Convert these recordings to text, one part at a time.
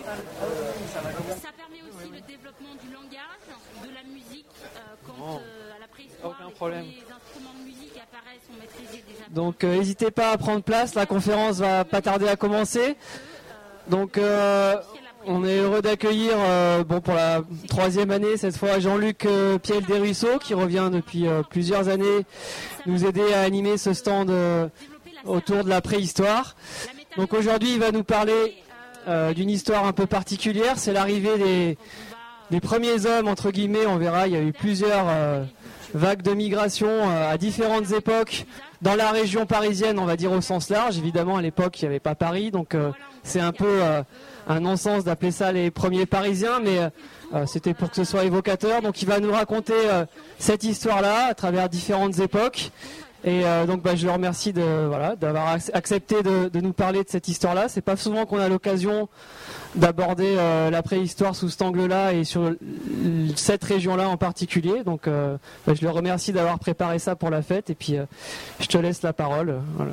Ça permet aussi le développement du langage, de la musique, quand à la préhistoire, aucun problème. Les instruments de musique apparaissent, on maîtrisait déjà. Donc n'hésitez pas à prendre place, la conférence va pas tarder à commencer. Donc on est heureux d'accueillir pour la 3e année cette fois Jean-Luc Piel-Desruisseaux qui revient depuis plusieurs années nous aider à animer ce stand autour de la préhistoire. Donc aujourd'hui il va nous parler d'une histoire un peu particulière, c'est l'arrivée des premiers hommes entre guillemets. On verra, il y a eu plusieurs vagues de migration à différentes époques dans la région parisienne, on va dire au sens large. Évidemment à l'époque il n'y avait pas Paris, donc c'est un peu un non-sens d'appeler ça les premiers Parisiens, mais c'était pour que ce soit évocateur. Donc il va nous raconter cette histoire-là à travers différentes époques. Et donc je le remercie d'avoir accepté de nous parler de cette histoire-là. C'est pas souvent qu'on a l'occasion d'aborder la préhistoire sous cet angle-là et sur cette région-là en particulier. Donc je le remercie d'avoir préparé ça pour la fête. Et puis je te laisse la parole. Voilà.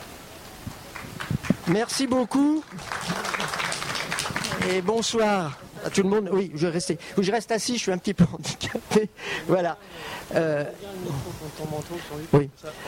Merci beaucoup. Et bonsoir à tout le monde. Oui, je reste assis, je suis un petit peu handicapé. Voilà. Oui.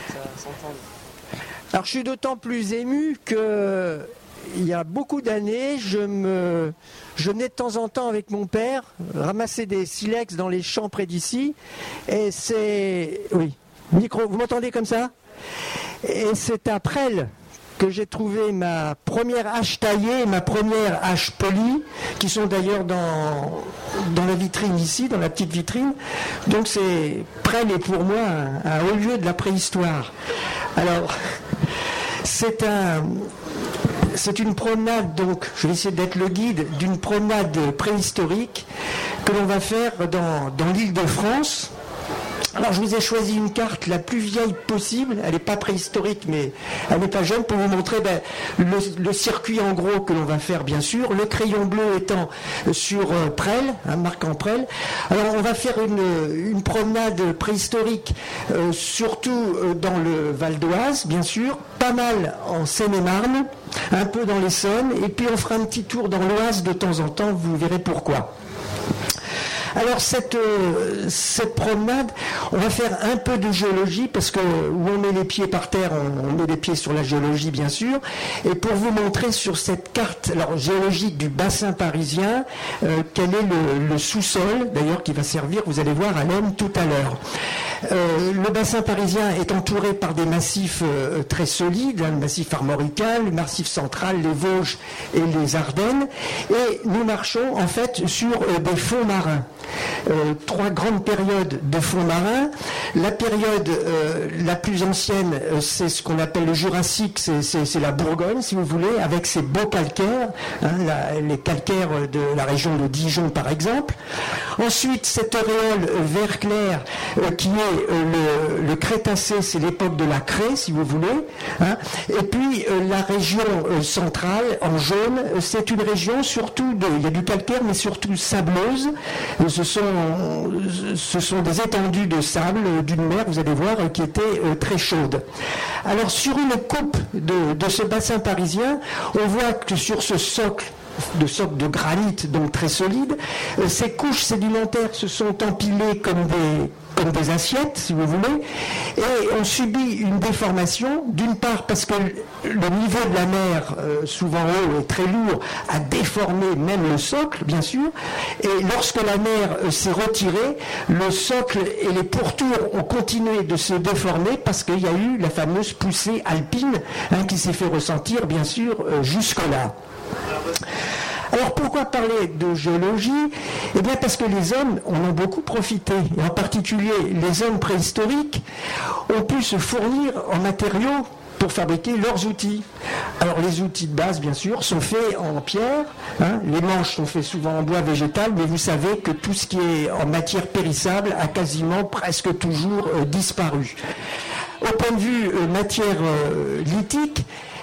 Alors je suis d'autant plus ému que il y a beaucoup d'années, je venais de temps en temps avec mon père ramasser des silex dans les champs près d'ici. Et c'est... Oui. Micro, vous m'entendez comme ça ? Et c'est à Presles que j'ai trouvé ma première hache taillée, ma première hache polie, qui sont d'ailleurs dans la vitrine ici, dans la petite vitrine. Donc Presles est pour moi un haut lieu de la préhistoire. Alors, c'est une promenade, donc je vais essayer d'être le guide d'une promenade préhistorique que l'on va faire dans l'Île-de-France. Alors je vous ai choisi une carte la plus vieille possible, elle n'est pas préhistorique mais elle n'est pas jeune, pour vous montrer le circuit en gros que l'on va faire bien sûr, le crayon bleu étant sur Presles, marquant Presles. Alors on va faire une promenade préhistorique surtout dans le Val d'Oise bien sûr, pas mal en Seine-et-Marne, un peu dans l'Essonne, et puis on fera un petit tour dans l'Oise de temps en temps, vous verrez pourquoi. Alors cette promenade, on va faire un peu de géologie parce que où on met les pieds par terre, on met les pieds sur la géologie bien sûr. Et pour vous montrer sur cette carte géologique du bassin parisien, quel est le sous-sol, d'ailleurs qui va servir, vous allez voir à l'homme tout à l'heure. Le bassin parisien est entouré par des massifs très solides, le massif armoricain, le massif central, les Vosges et les Ardennes. Et nous marchons en fait sur des fonds marins. 3 grandes périodes de fonds marins. La période la plus ancienne, c'est ce qu'on appelle le Jurassique, c'est la Bourgogne, si vous voulez, avec ses beaux calcaires, les calcaires de la région de Dijon, par exemple. Ensuite, cette auréole vert clair, qui est le Crétacé, c'est l'époque de la craie, si vous voulez. Et puis, la région centrale, en jaune, c'est une région surtout, il y a du calcaire, mais surtout sableuse. Ce sont des étendues de sable d'une mer, vous allez voir, qui était très chaude. Alors sur une coupe de ce bassin parisien, on voit que sur ce socle de granit, donc très solide, ces couches sédimentaires se sont empilées comme des assiettes, si vous voulez, et on subit une déformation, d'une part parce que le niveau de la mer, souvent haut et très lourd, a déformé même le socle, bien sûr, et lorsque la mer s'est retirée, le socle et les pourtours ont continué de se déformer parce qu'il y a eu la fameuse poussée alpine qui s'est fait ressentir, bien sûr, jusque-là. Alors pourquoi parler de géologie ? Eh bien parce que les hommes en ont beaucoup profité, et en particulier les hommes préhistoriques ont pu se fournir en matériaux pour fabriquer leurs outils. Alors les outils de base, bien sûr, sont faits en pierre, les manches sont faits souvent en bois végétal, mais vous savez que tout ce qui est en matière périssable a quasiment presque toujours disparu. Au point de vue matière lithique,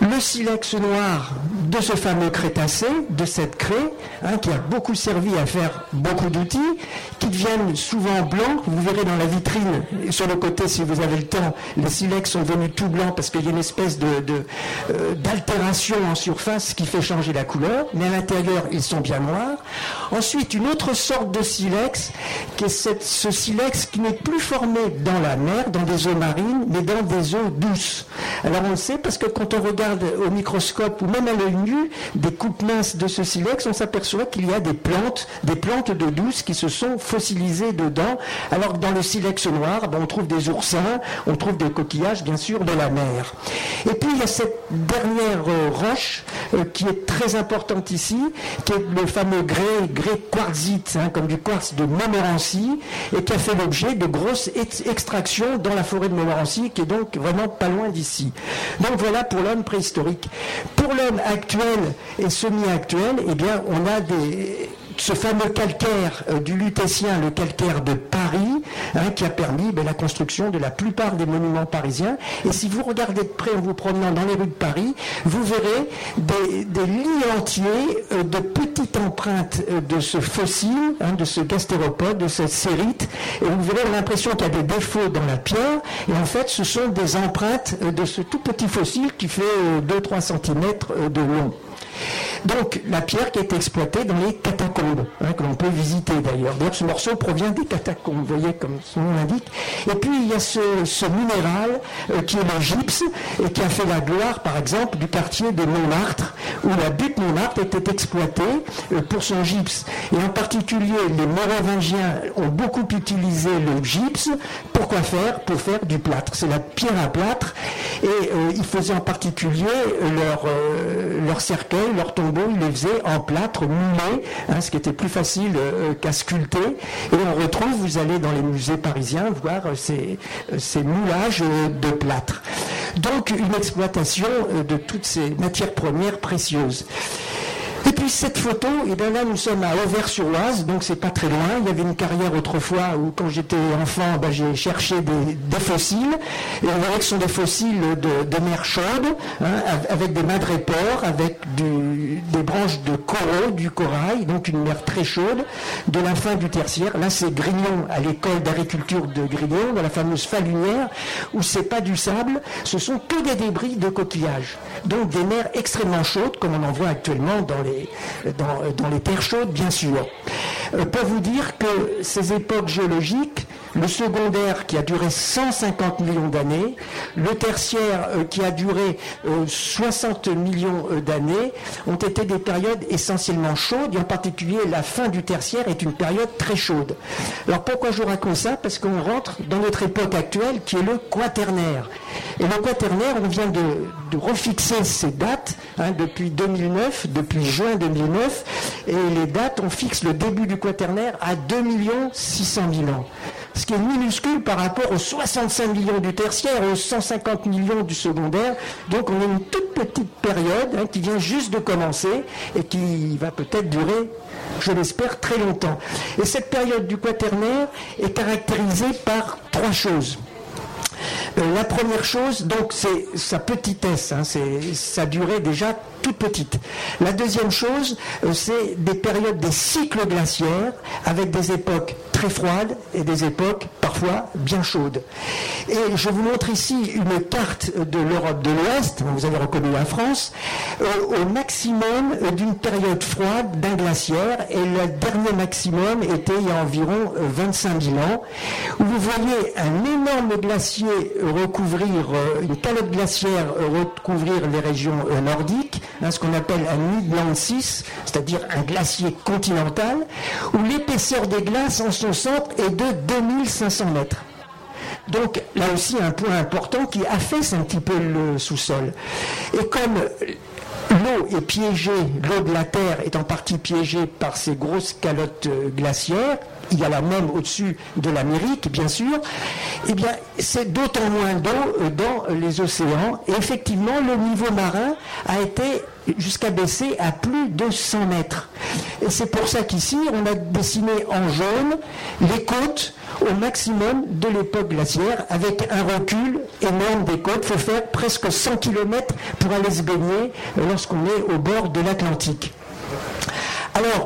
le silex noir de ce fameux Crétacé, de cette craie, qui a beaucoup servi à faire beaucoup d'outils, qui deviennent souvent blancs. Vous verrez dans la vitrine, sur le côté, si vous avez le temps, les silex sont devenus tout blancs parce qu'il y a une espèce d'altération en surface qui fait changer la couleur, mais à l'intérieur, ils sont bien noirs. Ensuite, une autre sorte de silex, qui est ce silex qui n'est plus formé dans la mer, dans des eaux marines, mais dans des eaux douces. Alors on le sait parce que quand on regarde au microscope ou même à l'œil nu des coupes minces de ce silex, on s'aperçoit qu'il y a des plantes d'eau douce qui se sont fossilisées dedans, alors que dans le silex noir, on trouve des oursins, on trouve des coquillages bien sûr de la mer. Et puis il y a cette dernière roche qui est très importante ici, qui est le fameux grès quartzite, comme du quartz de Montmorency, et qui a fait l'objet de grosses extractions dans la forêt de Montmorency, qui est donc vraiment pas loin d'ici. Donc voilà pour l'homme préhistorique. Pour l'homme actuel et semi-actuel, eh bien, on a ce fameux calcaire du Lutétien, le calcaire de Paris, qui a permis la construction de la plupart des monuments parisiens. Et si vous regardez de près en vous promenant dans les rues de Paris, vous verrez des lignes entiers de petites empreintes de ce fossile, de ce gastéropode, de cette sérite. Et vous verrez l'impression qu'il y a des défauts dans la pierre. Et en fait, ce sont des empreintes de ce tout petit fossile qui fait 2-3 cm de long. Donc la pierre qui est exploitée dans les catacombes, que l'on peut visiter d'ailleurs. D'ailleurs ce morceau provient des catacombes, vous voyez comme son nom l'indique. Et puis il y a ce minéral qui est le gypse et qui a fait la gloire par exemple du quartier de Montmartre, où la butte Montmartre était exploitée pour son gypse. Et en particulier les Mérovingiens ont beaucoup utilisé le gypse. Pourquoi faire ? Pour faire du plâtre. C'est la pierre à plâtre et ils faisaient en particulier leur cercueil, leur tombeau, ils les faisaient en plâtre moulé, ce qui était plus facile qu'à sculpter. Et on retrouve, vous allez dans les musées parisiens voir ces moulages de plâtre. Donc une exploitation de toutes ces matières premières précieuses. Et puis cette photo, et bien là nous sommes à Auvers-sur-Oise, donc c'est pas très loin. Il y avait une carrière autrefois où quand j'étais enfant, j'ai cherché des fossiles. Et on voit que ce sont des fossiles de mer chaude, avec des madrépores, avec des branches de coraux, du corail, donc une mer très chaude, de la fin du tertiaire. Là c'est Grignon, à l'école d'agriculture de Grignon, dans la fameuse falunière, où c'est pas du sable, ce sont que des débris de coquillages. Donc des mers extrêmement chaudes, comme on en voit actuellement dans les terres chaudes, bien sûr. Pour vous dire que ces époques géologiques, le secondaire qui a duré 150 millions d'années, le tertiaire qui a duré 60 millions d'années, ont été des périodes essentiellement chaudes, et en particulier la fin du tertiaire est une période très chaude. Alors pourquoi je vous raconte ça ? Parce qu'on rentre dans notre époque actuelle qui est le quaternaire. Et le quaternaire, on vient de refixer ces dates depuis 2009, depuis juin 2009, et les dates, on fixe le début du quaternaire à 2 600 000 ans. Ce qui est minuscule par rapport aux 65 millions du tertiaire et aux 150 millions du secondaire. Donc on a une toute petite période qui vient juste de commencer et qui va peut-être durer, je l'espère, très longtemps. Et cette période du quaternaire est caractérisée par 3 choses. La première chose, donc, c'est sa petitesse, c'est sa durée déjà toute petite. La deuxième chose, c'est des périodes, des cycles glaciaires, avec des époques très froides et des époques parfois bien chaudes. Et je vous montre ici une carte de l'Europe de l'Ouest, vous avez reconnu la France, au maximum d'une période froide d'un glaciaire, et le dernier maximum était il y a environ 25 000 ans, où vous voyez un énorme glacier recouvrir, une calotte glaciaire recouvrir les régions nordiques, ce qu'on appelle un Midland 6, c'est-à-dire un glacier continental, où l'épaisseur des glaces en son centre est de 2500 mètres. Donc là aussi un point important qui affaisse un petit peu le sous-sol. Et comme l'eau est piégée, l'eau de la Terre est en partie piégée par ces grosses calottes glaciaires, il y a la même au-dessus de l'Amérique, bien sûr, eh bien, c'est d'autant moins d'eau dans les océans. Et effectivement, le niveau marin a été jusqu'à baisser à plus de 100 mètres. Et c'est pour ça qu'ici, on a dessiné en jaune les côtes au maximum de l'époque glaciaire, avec un recul énorme des côtes. Il faut faire presque 100 km pour aller se baigner lorsqu'on est au bord de l'Atlantique. Alors,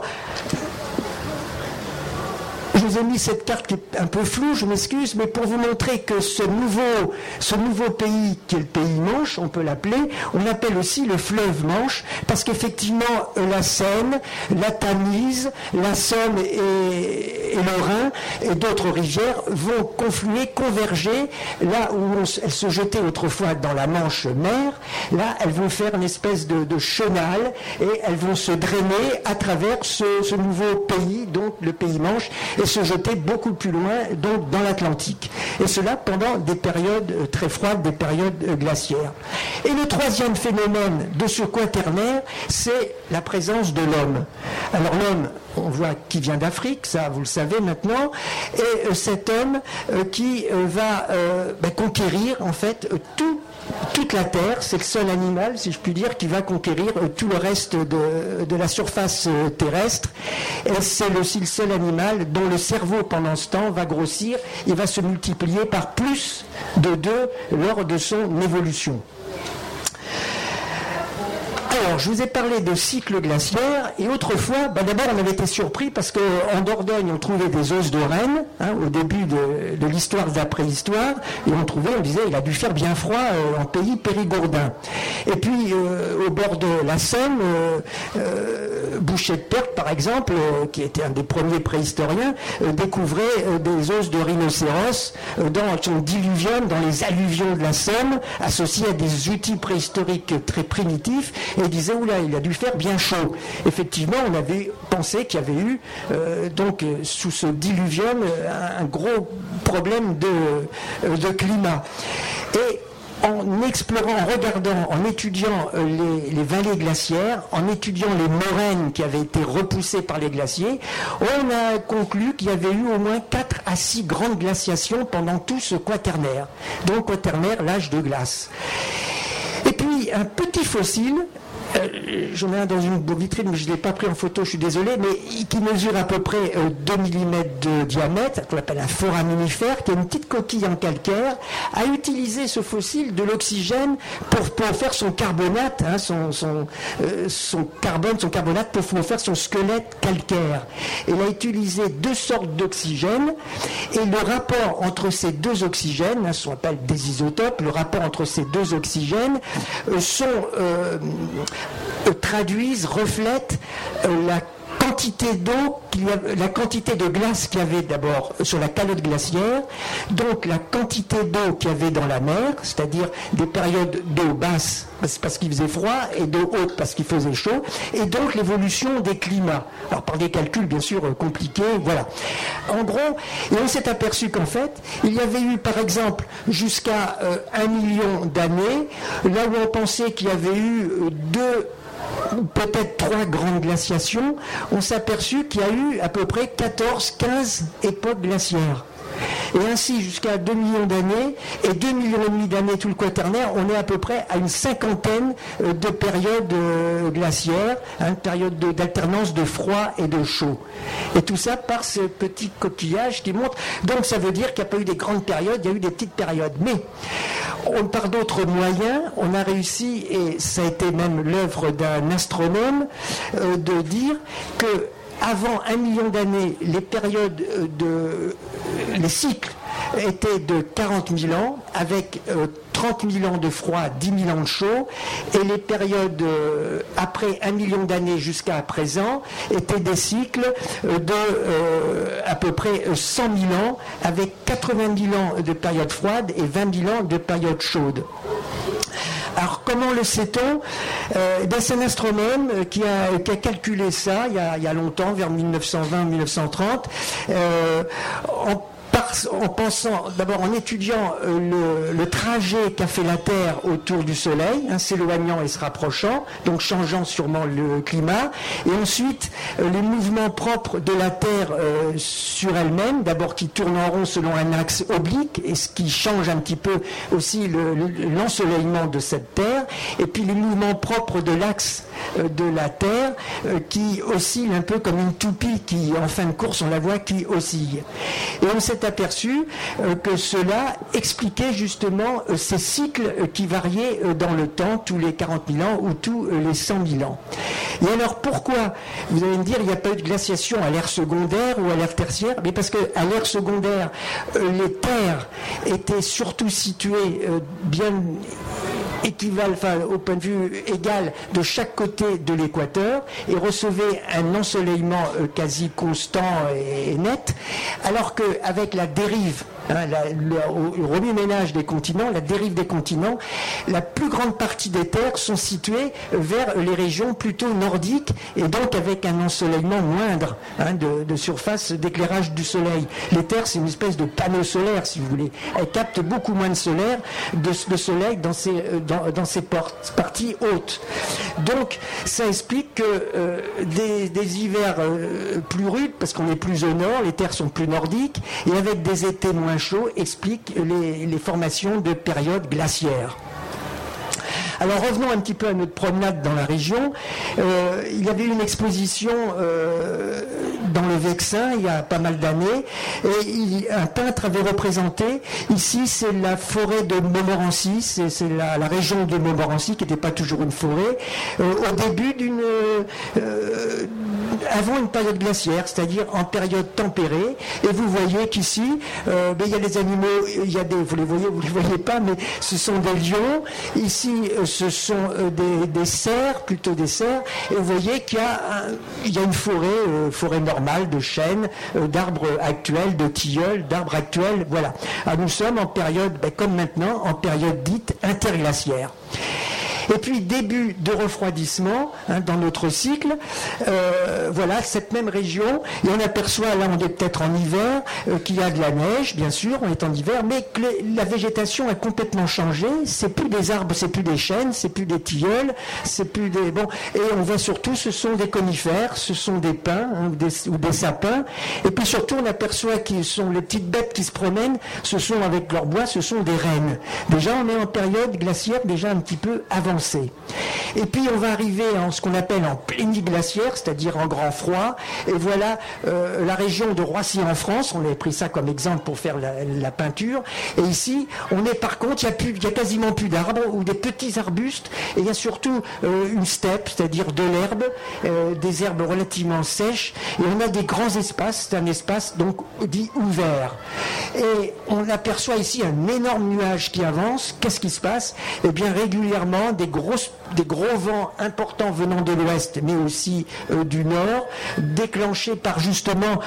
je vous ai mis cette carte qui est un peu floue, je m'excuse, mais pour vous montrer que ce nouveau pays, qui est le pays Manche, on peut l'appeler, on l'appelle aussi le fleuve Manche, parce qu'effectivement, la Seine, la Tamise, la Somme et le Rhin et d'autres rivières vont confluer, converger, là où elles se jetaient autrefois dans la Manche mer, là, elles vont faire une espèce de chenal et elles vont se drainer à travers ce nouveau pays, donc le pays Manche, et se jeter beaucoup plus loin, donc dans l'Atlantique. Et cela pendant des périodes très froides, des périodes glaciaires. Et le troisième phénomène de ce quaternaire, c'est la présence de l'homme. Alors l'homme, on voit qu'il vient d'Afrique, ça vous le savez maintenant, et cet homme qui va conquérir en fait toute la Terre. C'est le seul animal, si je puis dire, qui va conquérir tout le reste de la surface terrestre. Et c'est aussi le seul animal dont le cerveau, pendant ce temps, va grossir et va se multiplier par plus de 2 lors de son évolution. Alors, je vous ai parlé de cycle glaciaire, et autrefois, d'abord on avait été surpris parce qu'en Dordogne on trouvait des os de renne, au début de l'histoire de la préhistoire, et on disait il a dû faire bien froid en pays périgourdin. Et puis au bord de la Somme, Boucher de Perthes par exemple, qui était un des premiers préhistoriens, découvrait des os de rhinocéros dans son diluvium, dans les alluvions de la Somme, associés à des outils préhistoriques très primitifs, et il disait oula, il a dû faire bien chaud. Effectivement, on avait pensé qu'il y avait eu sous ce diluvium un gros problème de climat. Et en explorant, en regardant, en étudiant les vallées glaciaires, en étudiant les moraines qui avaient été repoussées par les glaciers, on a conclu qu'il y avait eu au moins 4 à 6 grandes glaciations pendant tout ce quaternaire. Donc quaternaire, l'âge de glace. Et puis un petit fossile, j'en ai un dans une vitrine, mais je ne l'ai pas pris en photo, je suis désolé, mais qui mesure à peu près 2 mm de diamètre, qu'on appelle un foraminifère, qui est une petite coquille en calcaire, a utilisé ce fossile de l'oxygène pour faire son carbonate, son carbonate pour faire son squelette calcaire. Il a utilisé 2 sortes d'oxygène, et le rapport entre ces 2 oxygènes, ce qu'on appelle des isotopes, le rapport entre ces 2 oxygènes reflètent la quantité d'eau, la quantité de glace qu'il y avait d'abord sur la calotte glaciaire, donc la quantité d'eau qu'il y avait dans la mer, c'est-à-dire des périodes d'eau basse parce qu'il faisait froid et d'eau haute parce qu'il faisait chaud, et donc l'évolution des climats. Alors par des calculs bien sûr compliqués, voilà. En gros, et on s'est aperçu qu'en fait, il y avait eu par exemple jusqu'à 1 million d'années, là où on pensait qu'il y avait eu 2 peut-être 3 grandes glaciations, on s'est aperçu qu'il y a eu à peu près 14-15 époques glaciaires. Et ainsi, jusqu'à 2 millions d'années, et 2,5 millions d'années tout le quaternaire, on est à peu près à une 50aine de périodes glaciaires, une période d'alternance de froid et de chaud. Et tout ça par ce petit coquillage qui montre. Donc ça veut dire qu'il n'y a pas eu des grandes périodes, il y a eu des petites périodes. Mais par d'autres moyens, on a réussi, et ça a été même l'œuvre d'un astronome, de dire que avant 1 million d'années, les cycles étaient de 40 000 ans, avec 30 000 ans de froid, 10 000 ans de chaud, et les périodes après 1 million d'années jusqu'à présent étaient des cycles de à peu près 100 000 ans, avec 80 000 ans de période froide et 20 000 ans de période chaude. Alors comment le sait-on ? C'est un astronome qui a calculé ça il y a longtemps, vers 1920-1930, en pensant, d'abord en étudiant le trajet qu'a fait la Terre autour du Soleil, s'éloignant et se rapprochant, donc changeant sûrement le climat, et ensuite les mouvements propres de la Terre sur elle-même, d'abord qui tourne en rond selon un axe oblique, et ce qui change un petit peu aussi l'ensoleillement de cette Terre, et puis les mouvements propres de l'axe de la Terre qui oscille un peu comme une toupie qui, en fin de course, on la voit qui oscille. Et on s'est aperçu que cela expliquait justement ces cycles qui variaient dans le temps, tous les 40 000 ans ou tous les 100 000 ans. Et alors pourquoi, vous allez me dire, il n'y a pas eu de glaciation à l'ère secondaire ou à l'ère tertiaire? Mais parce qu'à l'ère secondaire, les terres étaient surtout situées bien au point de vue égal de chaque côté de l'équateur et recevaient un ensoleillement quasi constant et net, alors qu'avec la dérive, le remue-ménage des continents, la dérive des continents, la plus grande partie des terres sont situées vers les régions plutôt nordiques et donc avec un ensoleillement moindre de surface d'éclairage du soleil. Les terres, c'est une espèce de panneau solaire, si vous voulez. Elles captent beaucoup moins de soleil dans ces parties hautes. Donc, ça explique que des hivers plus rudes, parce qu'on est plus au nord, les terres sont plus nordiques, et avec des étés moins chaud explique les formations de périodes glaciaires. Alors revenons un petit peu à notre promenade dans la région. Il y avait une exposition dans le Vexin il y a pas mal d'années et un peintre avait représenté, ici c'est la forêt de Montmorency, c'est la région de Montmorency qui n'était pas toujours une forêt, au début avant une période glaciaire, c'est-à-dire en période tempérée, et vous voyez qu'ici il y a des animaux, vous les voyez pas, mais ce sont des lions, ici ce sont des cerfs, plutôt des cerfs, et vous voyez qu'il y a une forêt normale de chênes, d'arbres actuels, de tilleuls, d'arbres actuels, voilà. Alors nous sommes en période, comme maintenant, en période dite interglaciaire. Et puis début de refroidissement dans notre cycle, voilà cette même région, et on aperçoit, là on est peut-être en hiver, qu'il y a de la neige, bien sûr, on est en hiver, mais que la végétation a complètement changé, c'est plus des arbres, c'est plus des chênes, c'est plus des tilleuls, c'est plus des... Bon, et on voit surtout, ce sont des conifères, ce sont des pins ou des sapins, et puis surtout on aperçoit qu'ils sont les petites bêtes qui se promènent, ce sont avec leur bois, ce sont des rennes. Déjà on est en période glaciaire, déjà un petit peu avancée. Et puis on va arriver en ce qu'on appelle en pléniglaciaire, c'est-à-dire en grand froid, et voilà la région de Roissy en France, on avait pris ça comme exemple pour faire la peinture, et ici on est par contre, il y a quasiment plus d'arbres ou des petits arbustes, et il y a surtout une steppe, c'est-à-dire de l'herbe, des herbes relativement sèches, et on a des grands espaces, c'est un espace donc dit ouvert. Et on aperçoit ici un énorme nuage qui avance. Qu'est-ce qui se passe? Eh bien régulièrement des gros vents importants venant de l'ouest, mais aussi du nord, déclenchés par justement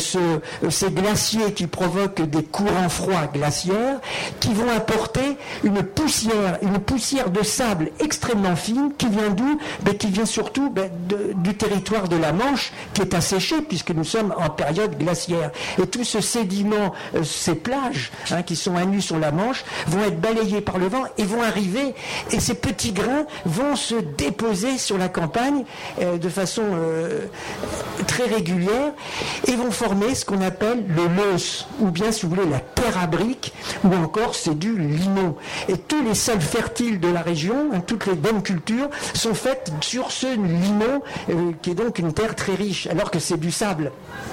ces glaciers qui provoquent des courants froids glaciaires, qui vont apporter une poussière de sable extrêmement fine, qui vient d'où? Qui vient surtout du territoire de la Manche, qui est asséché, puisque nous sommes en période glaciaire. Et tout ce sédiment, ces plages qui sont à nu sur la Manche, vont être balayés par le vent et vont arriver, et ces petits grains vont se déposer sur la campagne de façon très régulière et vont former ce qu'on appelle le loess, ou bien si vous voulez la terre à briques, ou encore c'est du limon. Et tous les sols fertiles de la région, toutes les bonnes cultures sont faites sur ce limon qui est donc une terre très riche, alors que c'est du sable.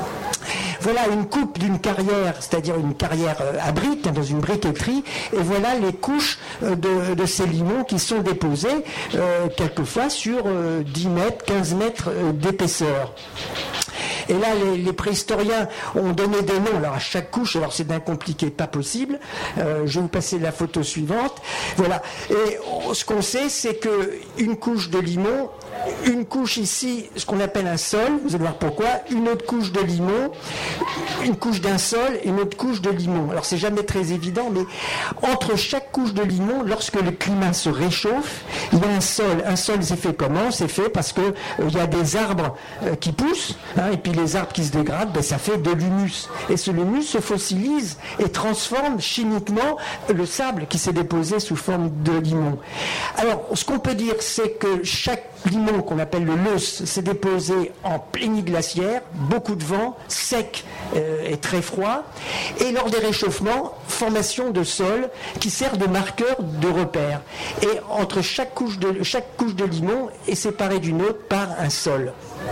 Voilà une coupe d'une carrière, c'est-à-dire une carrière à briques, dans une briqueterie, et voilà les couches de ces limons qui sont déposés quelquefois sur 10 mètres, 15 mètres d'épaisseur. Et là, les préhistoriens ont donné des noms alors à chaque couche, alors c'est d'un compliqué pas possible. Je vais vous passer la photo suivante. Voilà. Et ce qu'on sait, c'est qu'une couche de limon, une couche ici, ce qu'on appelle un sol, vous allez voir pourquoi, une autre couche de limon, une couche d'un sol et une autre couche de limon. Alors c'est jamais très évident, mais entre chaque couche de limon, lorsque le climat se réchauffe, il y a un sol. Un sol, c'est fait comment? C'est fait parce que il y a des arbres qui poussent, et puis les arbres qui se dégradent, ça fait de l'humus. Et ce humus se fossilise et transforme chimiquement le sable qui s'est déposé sous forme de limon. Alors, ce qu'on peut dire, c'est que chaque limon qu'on appelle le Leuce s'est déposé en plénitude glaciaire, beaucoup de vent, sec et très froid, et lors des réchauffements, formation de sol qui sert de marqueur de repère. Et entre chaque couche de limon est séparée d'une autre par un sol.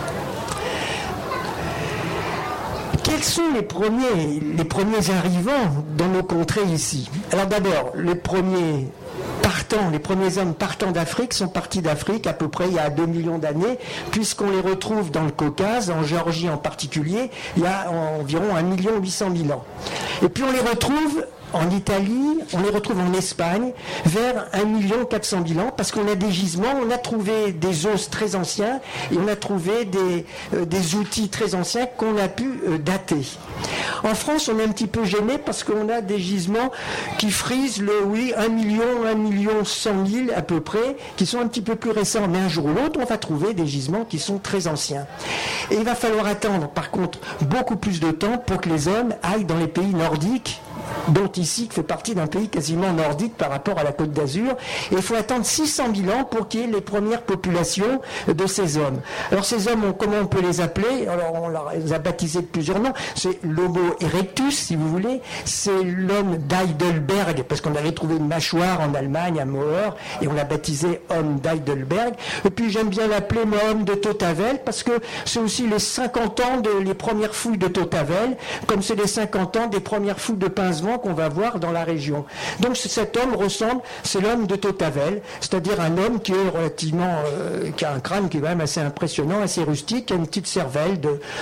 Quels sont les premiers arrivants dans nos contrées ici? Alors d'abord, les premiers hommes partants d'Afrique sont partis d'Afrique à peu près il y a 2 millions d'années, puisqu'on les retrouve dans le Caucase, en Géorgie en particulier, il y a environ 1 800 000 ans. Et puis on les retrouve en Italie, on les retrouve en Espagne, vers 1 400 000 ans, parce qu'on a des gisements, on a trouvé des os très anciens, et on a trouvé des outils très anciens qu'on a pu dater. En France, on est un petit peu gêné parce qu'on a des gisements qui frisent 1 million 100 000 à peu près, qui sont un petit peu plus récents. Mais un jour ou l'autre, on va trouver des gisements qui sont très anciens. Et il va falloir attendre, par contre, beaucoup plus de temps pour que les hommes aillent dans les pays nordiques, dont ici fait partie d'un pays quasiment nordique par rapport à la Côte d'Azur. Et il faut attendre 600 000 ans pour qu'il y ait les premières populations de ces hommes. Alors ces hommes, comment on peut les appeler? Alors on les a baptisés de plusieurs noms. C'est l'Homo erectus, si vous voulez. C'est l'homme d'Heidelberg, parce qu'on avait trouvé une mâchoire en Allemagne, à Mauer, et on l'a baptisé homme d'Heidelberg. Et puis j'aime bien l'appeler moi homme de Tautavel, parce que c'est aussi les 50 ans les premières fouilles de Tautavel, comme c'est les 50 ans des premières fouilles de Pincevent qu'on va voir dans la région. Donc cet homme c'est l'homme de Tautavel, c'est-à-dire un homme qui est relativement, qui a un crâne qui est quand même assez impressionnant, assez rustique, qui a une petite cervelle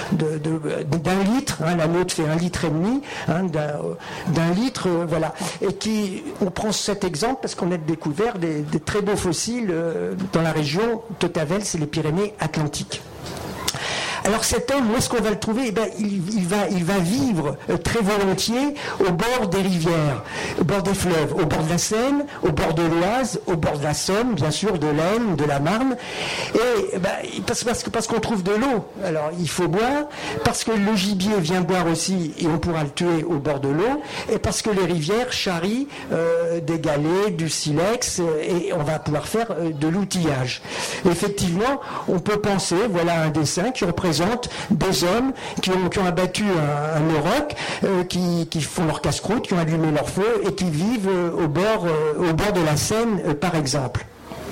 d'un litre, la nôtre fait 1,5 litre, d'un litre, voilà. Et on prend cet exemple parce qu'on a découvert des très beaux fossiles dans la région. Tautavel, c'est les Pyrénées-Atlantiques. Alors cet homme, où est-ce qu'on va le trouver? Il va vivre très volontiers au bord des rivières, au bord des fleuves, au bord de la Seine, au bord de l'Oise, au bord de la Somme, bien sûr, de l'Aisne, de la Marne. Et parce qu'on trouve de l'eau. Alors il faut boire, parce que le gibier vient boire aussi, et on pourra le tuer au bord de l'eau, et parce que les rivières charrient des galets, du silex, et on va pouvoir faire de l'outillage. Effectivement, on peut penser, voilà un dessin qui représente des hommes qui ont abattu un auroch, qui font leur casse-croûte, qui ont allumé leur feu et qui vivent au bord de la Seine, par exemple.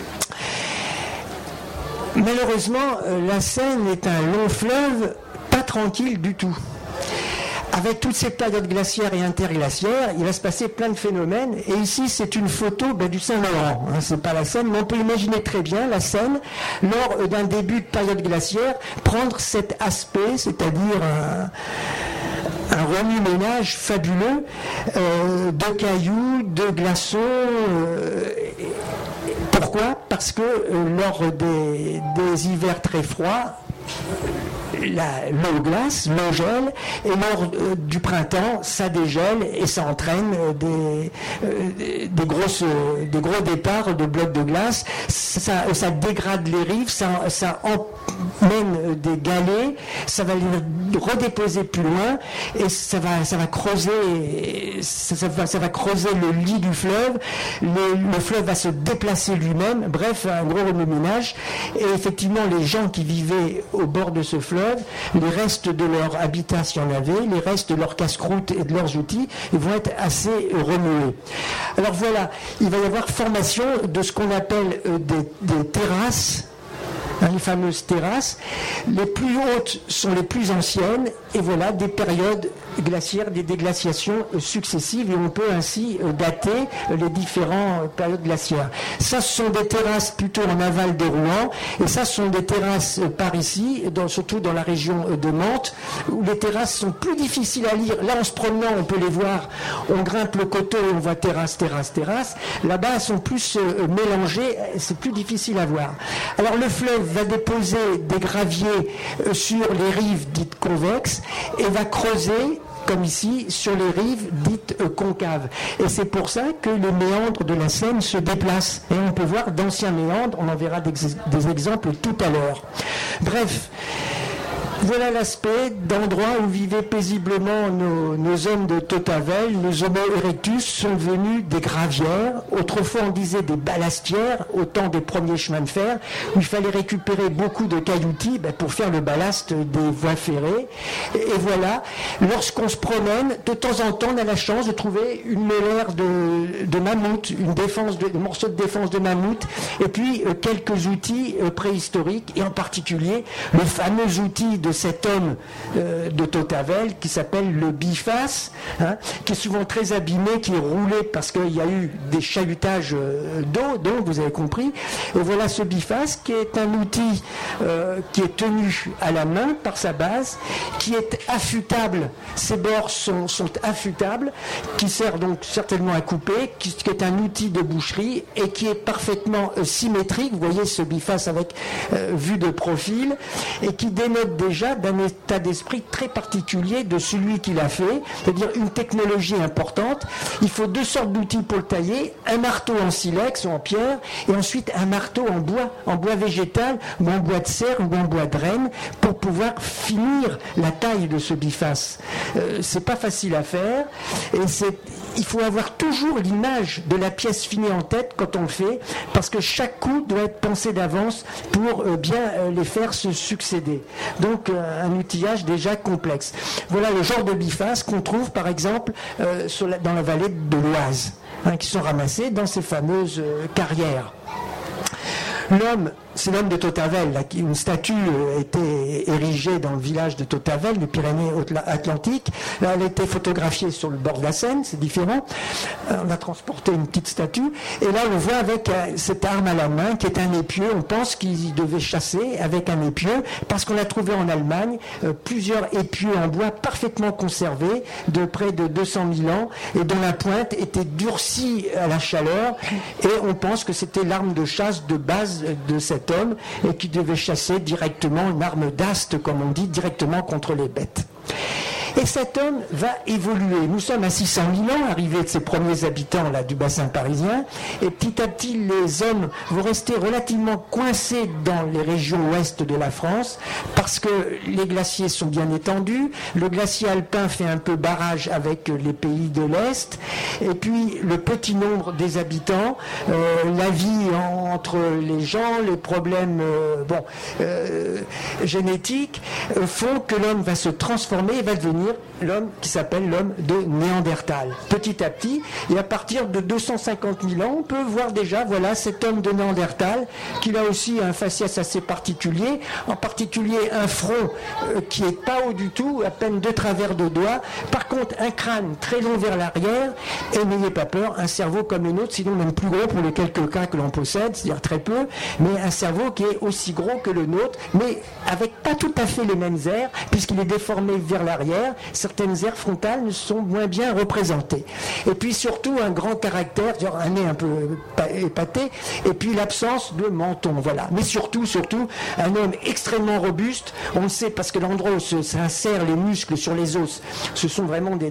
Malheureusement, la Seine est un long fleuve pas tranquille du tout. Avec toutes ces périodes glaciaires et interglaciaires, il va se passer plein de phénomènes. Et ici, c'est une photo du Saint-Laurent. C'est pas la Seine, mais on peut imaginer très bien la Seine, lors d'un début de période glaciaire, prendre cet aspect, c'est-à-dire un remue-ménage fabuleux de cailloux, de glaçons. Pourquoi? Parce que lors des hivers très froids, l'eau glace, l'eau gèle, et lors du printemps, ça dégèle et ça entraîne des gros départs de blocs de glace. Ça dégrade les rives, ça emmène des galets, ça va les redéposer plus loin et ça va creuser le lit du fleuve. Le fleuve va se déplacer lui-même. Bref, un gros remue-ménage. Et effectivement, les gens qui vivaient au bord de ce fleuve, les restes de leur habitat, s'il y en avait, les restes de leur casse-croûte et de leurs outils, ils vont être assez remués. Alors voilà, il va y avoir formation de ce qu'on appelle des terrasses, les fameuses terrasses. Les plus hautes sont les plus anciennes, et voilà des périodes glaciaires, des déglaciations successives, et on peut ainsi dater les différentes périodes glaciaires. Ça, ce sont des terrasses plutôt en aval de Rouen, et ça, ce sont des terrasses par ici, surtout dans la région de Mantes, où les terrasses sont plus difficiles à lire. Là, en se promenant, on peut les voir, on grimpe le coteau et on voit terrasse. Là-bas, elles sont plus mélangées, c'est plus difficile à voir. Alors, le fleuve va déposer des graviers sur les rives dites convexes et va creuser, comme ici, sur les rives dites concaves. Et c'est pour ça que les méandres de la Seine se déplacent. Et on peut voir d'anciens méandres, on en verra des exemples tout à l'heure. Bref, Voilà l'aspect d'endroits où vivaient paisiblement nos hommes de Tautavel. Nos Homo erectus sont devenus des gravières. Autrefois, on disait des ballastières, au temps des premiers chemins de fer, où il fallait récupérer beaucoup de cailloutis pour faire le ballast des voies ferrées. Et voilà, lorsqu'on se promène, de temps en temps, on a la chance de trouver une molaire de mammouth, un morceau de défense de mammouth, et puis quelques outils préhistoriques, et en particulier le fameux outil de cet homme de Tautavel qui s'appelle le biface, qui est souvent très abîmé, qui est roulé parce qu'il y a eu des chalutages d'eau, donc vous avez compris. Et voilà ce biface qui est un outil qui est tenu à la main par sa base, qui est affûtable, ses bords sont affûtables, qui sert donc certainement à couper, qui est un outil de boucherie et qui est parfaitement symétrique. Vous voyez ce biface avec vue de profil, et qui dénote déjà d'un état d'esprit très particulier de celui qui l'a fait, c'est-à-dire une technologie importante. Il faut deux sortes d'outils pour le tailler, un marteau en silex ou en pierre, et ensuite un marteau en bois végétal, ou en bois de serre, ou en bois de renne, pour pouvoir finir la taille de ce biface. C'est pas facile à faire, et il faut avoir toujours l'image de la pièce finie en tête quand on le fait, parce que chaque coup doit être pensé d'avance pour bien les faire se succéder. Donc un outillage déjà complexe. Voilà le genre de biface qu'on trouve par exemple dans la vallée de l'Oise, qui sont ramassés dans ces fameuses carrières. L'homme, c'est l'homme de Tautavel. Là, une statue a été érigée dans le village de Tautavel, les Pyrénées-Atlantiques. Là, elle a été photographiée sur le bord de la Seine, c'est différent. On a transporté une petite statue. Et là, on voit avec cette arme à la main, qui est un épieu. On pense qu'il devait chasser avec un épieu, parce qu'on a trouvé en Allemagne plusieurs épieux en bois parfaitement conservés, de près de 200 000 ans, et dont la pointe était durcie à la chaleur. Et on pense que c'était l'arme de chasse de base de cet homme, et qui devait chasser directement, une arme d'ast comme on dit, directement contre les bêtes. Et cet homme va évoluer. Nous sommes à 600 000 ans, arrivés de ces premiers habitants là, du bassin parisien, et petit à petit, les hommes vont rester relativement coincés dans les régions ouest de la France, parce que les glaciers sont bien étendus, le glacier alpin fait un peu barrage avec les pays de l'Est, et puis le petit nombre des habitants, la vie entre les gens, les problèmes génétiques, font que l'homme va se transformer et va devenir l'homme qui s'appelle l'homme de Néandertal. Petit à petit, et à partir de 250 000 ans, on peut voir déjà, voilà, cet homme de Néandertal, qui a aussi un faciès assez particulier, en particulier un front qui est pas haut du tout, à peine 2 travers de doigts. Par contre, un crâne très long vers l'arrière, et n'ayez pas peur, un cerveau comme le nôtre, sinon même plus gros pour les quelques cas que l'on possède, c'est-à-dire très peu, mais un cerveau qui est aussi gros que le nôtre, mais avec pas tout à fait les mêmes aires, puisqu'il est déformé vers l'arrière. Certaines aires frontales sont moins bien représentées. Et puis surtout un grand caractère, genre un nez un peu épaté, et puis l'absence de menton, voilà. Mais surtout, un homme extrêmement robuste, on le sait parce que l'endroit où s'insèrent les muscles sur les os, ce sont vraiment des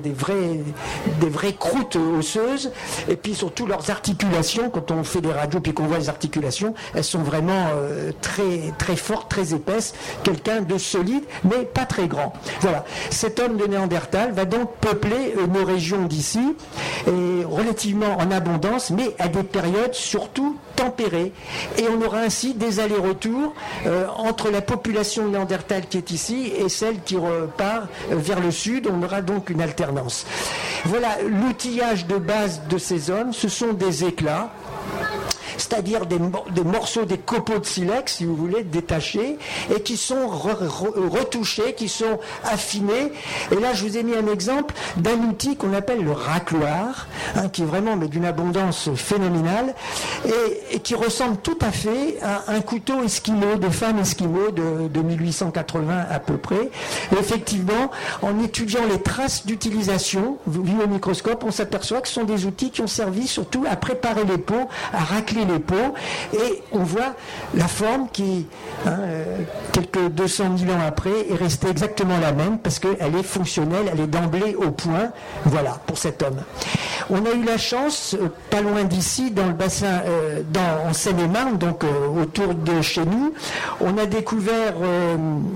vraies croûtes osseuses, et puis surtout leurs articulations, quand on fait des radios puis qu'on voit les articulations, elles sont vraiment très, très fortes, très épaisses, quelqu'un de solide, mais pas très grand. Voilà. Cet homme de Néandertal va donc peupler nos régions d'ici, et relativement en abondance, mais à des périodes surtout tempérées. Et on aura ainsi des allers-retours entre la population néandertale qui est ici et celle qui repart vers le sud. On aura donc une alternance. Voilà, l'outillage de base de ces hommes, ce sont des éclats, c'est-à-dire des morceaux, des copeaux de silex, si vous voulez, détachés, et qui sont retouchés, qui sont affinés. Et là, je vous ai mis un exemple d'un outil qu'on appelle le racloir, qui est vraiment d'une abondance phénoménale, et qui ressemble tout à fait à un couteau esquimau, de femme esquimau de 1880 à peu près. Et effectivement, en étudiant les traces d'utilisation, vues au microscope, on s'aperçoit que ce sont des outils qui ont servi surtout à préparer les peaux, à racler les peaux, et on voit la forme qui, quelques 200 000 ans après, est restée exactement la même, parce qu'elle est fonctionnelle, elle est d'emblée au point. Voilà, pour cet homme. On a eu la chance, pas loin d'ici, dans le bassin, en Seine-et-Marne, donc autour de chez nous, on a découvert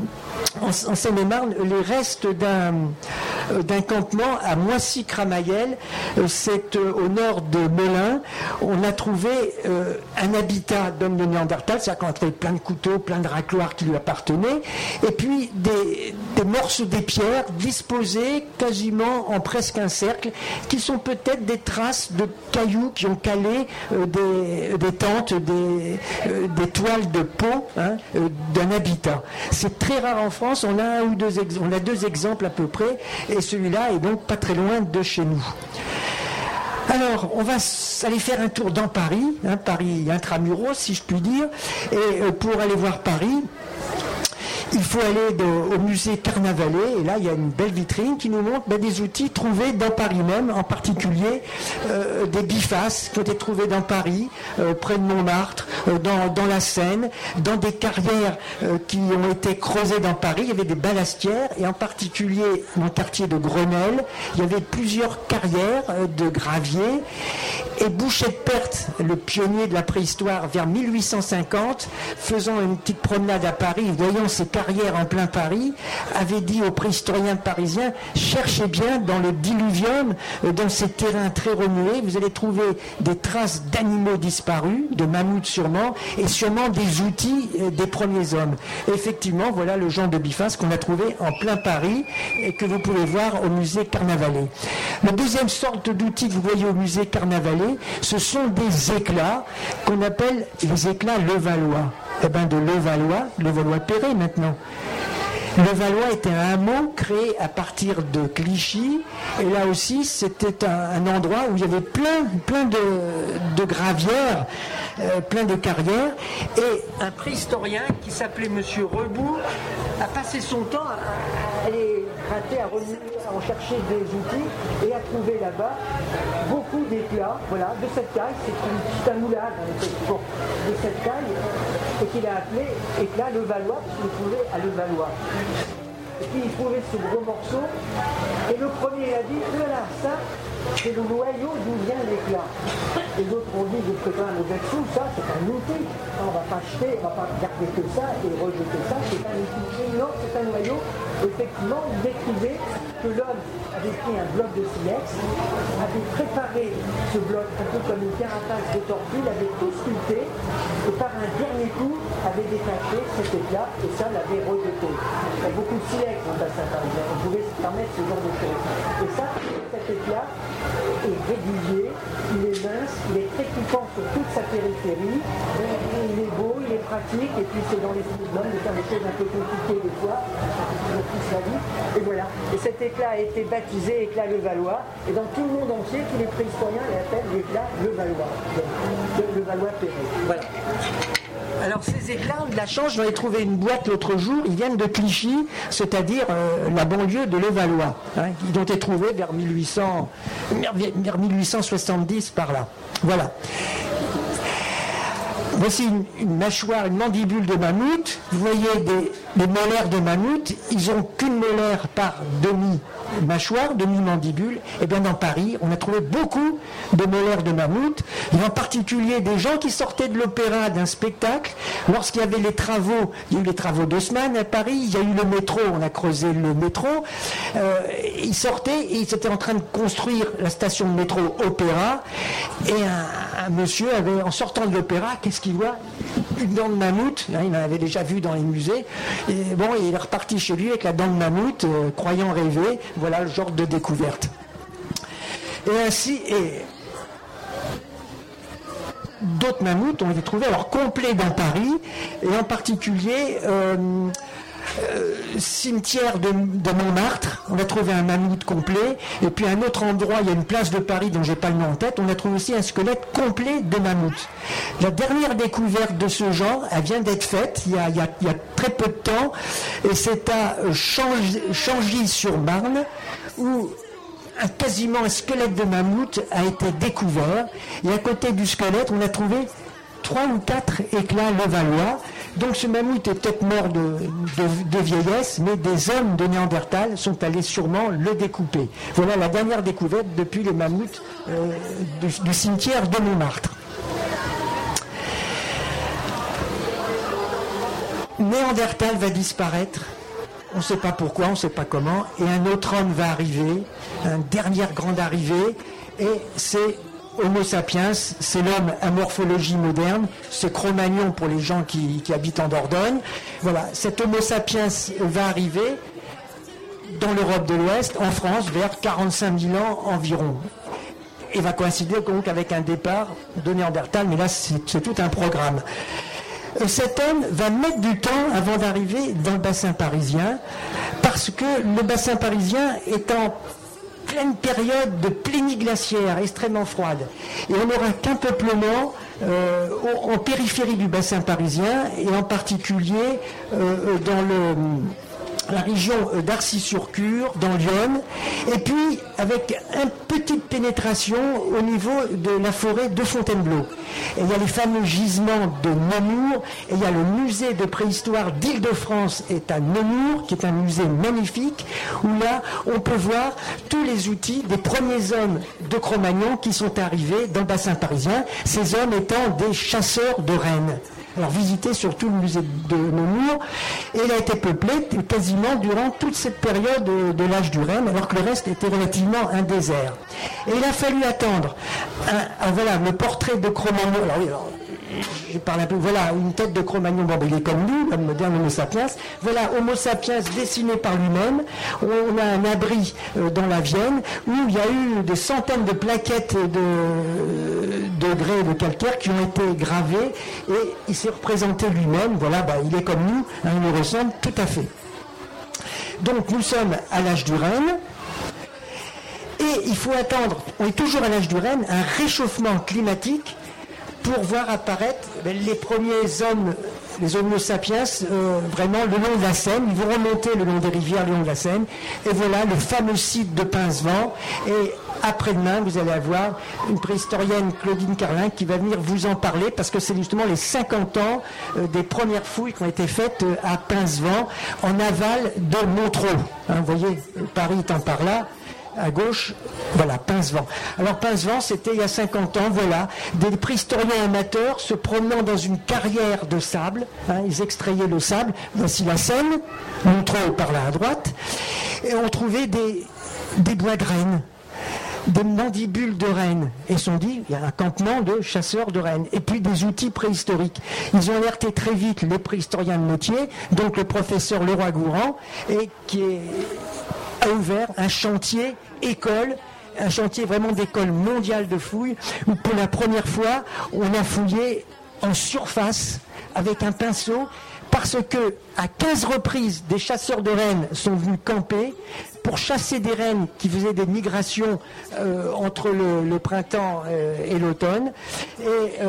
en Seine-et-Marne, les restes d'un campement à Moissy-Cramayel, c'est au nord de Melun. On a trouvé un habitat d'homme de Néandertal, c'est-à-dire qu'on a trouvé plein de couteaux, plein de racloirs qui lui appartenaient, et puis des morceaux des pierres disposés quasiment en presque un cercle, qui sont peut-être des traces de cailloux qui ont calé des tentes, des toiles de peau d'un habitat. C'est très rare en France, on a deux exemples à peu près, et celui-là est donc pas très loin de chez nous. Alors, on va aller faire un tour dans Paris, Paris intramuros si je puis dire, et pour aller voir Paris, il faut aller au musée Carnavalet, et là il y a une belle vitrine qui nous montre des outils trouvés dans Paris même, en particulier des bifaces qui ont été trouvés dans Paris, près de Montmartre, dans la Seine, dans des carrières qui ont été creusées dans Paris. Il y avait des ballastières, et en particulier dans le quartier de Grenelle, il y avait plusieurs carrières de gravier, et Boucher de Perthes, le pionnier de la préhistoire vers 1850, faisant une petite promenade à Paris, voyant ces carrières en plein Paris, avait dit aux préhistoriens parisiens: cherchez bien dans le diluvium, dans ces terrains très remués, vous allez trouver des traces d'animaux disparus, de mammouths sûrement, et sûrement des outils des premiers hommes. Et effectivement, voilà le genre de biface qu'on a trouvé en plein Paris et que vous pouvez voir au musée Carnavalet. La deuxième sorte d'outils que vous voyez au musée Carnavalet, ce sont des éclats qu'on appelle les éclats Levallois. De Levallois-Perret maintenant. Levallois était un hameau créé à partir de Clichy, et là aussi c'était un endroit où il y avait plein de gravières, plein de carrières, et un préhistorien qui s'appelait Monsieur Rebout a passé son temps à aller gratter, à en chercher des outils, et a trouvé là-bas beaucoup d'éclats, voilà, de cette taille. C'est un moulage de cette taille, et qu'il a appelé éclat Levallois, parce qu'il trouvait à Levallois. Et puis il trouvait ce gros morceau, et le premier a dit: voilà, ça c'est le noyau d'où vient l'éclat. Et d'autres ont dit: vous ferez quand même vous êtes fous, ça c'est un outil, on ne va pas acheter, on ne va pas garder que ça et rejeter ça, c'est un outil. Et non, c'est un noyau. Effectivement, il décrivait que l'homme avait pris un bloc de silex, avait préparé ce bloc un peu comme une carapace de tortue, l'avait tout sculpté, et par un dernier coup avait détaché cet éclat, et ça l'avait rejeté. Il y a beaucoup de silex dans le bassin parisien, on pouvait se permettre ce genre de choses. Et ça, cet éclat est régulier, il est mince, il est très coupant sur toute sa périphérie, il est beau, il est pratique, et puis c'est dans les films de faire des choses un peu compliquées des fois, et voilà. Et cet éclat a été baptisé éclat Levallois, et dans tout le monde entier, tous les préhistoriens l'appellent l'éclat Levallois, Levallois-Perret. Voilà. Alors ces éclats, on de la chance, j'en ai trouvé une boîte l'autre jour, ils viennent de Clichy, c'est-à-dire la banlieue de Levallois. Ils ont été trouvés vers 1870 par là. Voilà. Voici une mâchoire, une mandibule de mammouth. Vous voyez des molaires de mammouth. Ils n'ont qu'une molaire par demi-mâchoire, demi-mandibule. Et bien dans Paris, on a trouvé beaucoup de molaires de mammouth. Et en particulier des gens qui sortaient de l'opéra, d'un spectacle. Lorsqu'il y avait les travaux, il y a eu les travaux d'Haussmann à Paris, il y a eu le métro, on a creusé le métro. Ils sortaient et ils étaient en train de construire la station de métro Opéra. Et un monsieur avait, en sortant de l'opéra, qu'est-ce qu'il voit? Une dent de mammouth, il en avait déjà vu dans les musées, et bon, il est reparti chez lui avec la dent de mammouth, croyant rêver. Voilà le genre de découverte. Et ainsi, d'autres mammouths ont été trouvés, alors complets dans Paris, et en particulier cimetière de Montmartre, on a trouvé un mammouth complet, et puis à un autre endroit, il y a une place de Paris dont j'ai pas le nom en tête, on a trouvé aussi un squelette complet de mammouth. La dernière découverte de ce genre, elle vient d'être faite il y a très peu de temps, et c'est à Changy-sur-Marne, où quasiment un squelette de mammouth a été découvert, et à côté du squelette, on a trouvé 3 ou 4 éclats Levallois. Donc ce mammouth est peut-être mort de vieillesse, mais des hommes de Néandertal sont allés sûrement le découper. Voilà la dernière découverte depuis les mammouths du cimetière de Montmartre. Néandertal va disparaître on ne sait pas pourquoi, on ne sait pas comment, et un autre homme va arriver, une dernière grande arrivée, et c'est Homo sapiens, c'est l'homme à morphologie moderne, c'est Cro-Magnon pour les gens qui habitent en Dordogne. Voilà, cet Homo sapiens va arriver dans l'Europe de l'Ouest, en France, vers 45 000 ans environ. Et va coïncider donc avec un départ de Néandertal, mais là c'est tout un programme. Cet homme va mettre du temps avant d'arriver dans le bassin parisien, parce que le bassin parisien est en pleine période de pléniglaciaire, extrêmement froide. Et on n'aura qu'un peuplement en périphérie du bassin parisien, et en particulier dans la région d'Arcy-sur-Cure, dans l'Yonne, et puis avec une petite pénétration au niveau de la forêt de Fontainebleau. Et il y a les fameux gisements de Nemours, et il y a le musée de préhistoire d'Île-de-France est à Nemours, qui est un musée magnifique, où là on peut voir tous les outils des premiers hommes de Cro-Magnon qui sont arrivés dans le bassin parisien, ces hommes étant des chasseurs de rennes. Alors visité surtout le musée de Nemours, et il a été peuplé quasiment durant toute cette période de l'âge du renne, alors que le reste était relativement un désert. Et il a fallu attendre voilà, le portrait de Cro-Magnon. Alors oui, je parle un peu, voilà, une tête de Cro-Magnon, bon, il est comme nous, l'homme moderne, Homo sapiens. Voilà, Homo sapiens dessiné par lui-même. On a un abri dans la Vienne, où il y a eu des centaines de plaquettes de grès et de calcaire qui ont été gravées, et il s'est représenté lui-même. Voilà, il est comme nous, hein, il nous ressemble tout à fait. Donc nous sommes à l'âge du renne. Et il faut attendre, on est toujours à l'âge du renne, un réchauffement climatique pour voir apparaître les premiers hommes, les Homo sapiens, vraiment le long de la Seine. Ils vont remonter le long des rivières, le long de la Seine. Et voilà le fameux site de Pincevent. Et après-demain, vous allez avoir une préhistorienne, Claudine Carlin, qui va venir vous en parler, parce que c'est justement les 50 ans des premières fouilles qui ont été faites à Pincevent, en aval de Montreux. Hein, vous voyez, Paris étant par là. À gauche, voilà, Pincevent. Alors Pincevent, c'était il y a 50 ans, voilà, des préhistoriens amateurs se promenant dans une carrière de sable, hein, ils extrayaient le sable, voici la Seine, Montreux par là à droite, et on trouvait des bois de rennes, des mandibules de rennes, et ils se sont dit, il y a un campement de chasseurs de rennes, et puis des outils préhistoriques. Ils ont alerté très vite les préhistoriens de métier, donc le professeur Leroy-Gourand, et qui a ouvert un chantier école, un chantier vraiment d'école mondiale de fouilles, où pour la première fois, on a fouillé en surface avec un pinceau, parce que à 15 reprises, des chasseurs de rennes sont venus camper pour chasser des rennes qui faisaient des migrations entre le printemps et l'automne. Et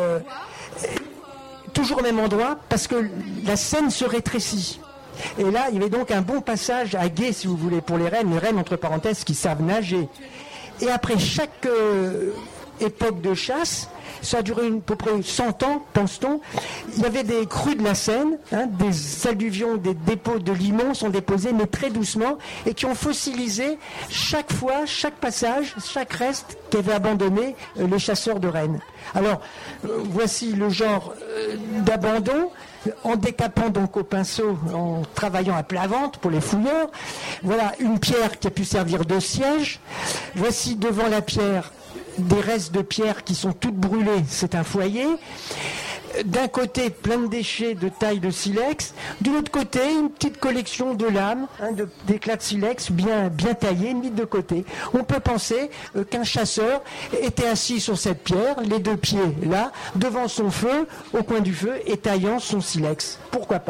toujours au même endroit, parce que la Seine se rétrécit. Et là, il y avait donc un bon passage à gué, si vous voulez, pour les rennes entre parenthèses, qui savent nager. Et après chaque époque de chasse, ça a duré à peu près 100 ans, pense-t-on, il y avait des crues de la Seine, hein, des alluvions, des dépôts de limon sont déposés, mais très doucement, et qui ont fossilisé chaque fois, chaque passage, chaque reste qu'avaient abandonné les chasseurs de rennes. Alors, voici le genre d'abandon, en décapant donc au pinceau, en travaillant à plat ventre pour les fouilleurs. Voilà une pierre qui a pu servir de siège. Voici devant la pierre des restes de pierre qui sont toutes brûlées, c'est un foyer. D'un côté, plein de déchets de taille de silex. De l'autre côté, une petite collection de lames, hein, d'éclats de silex bien taillés, mis de côté. On peut penser qu'un chasseur était assis sur cette pierre, les deux pieds là, devant son feu, au coin du feu, et taillant son silex. Pourquoi pas ?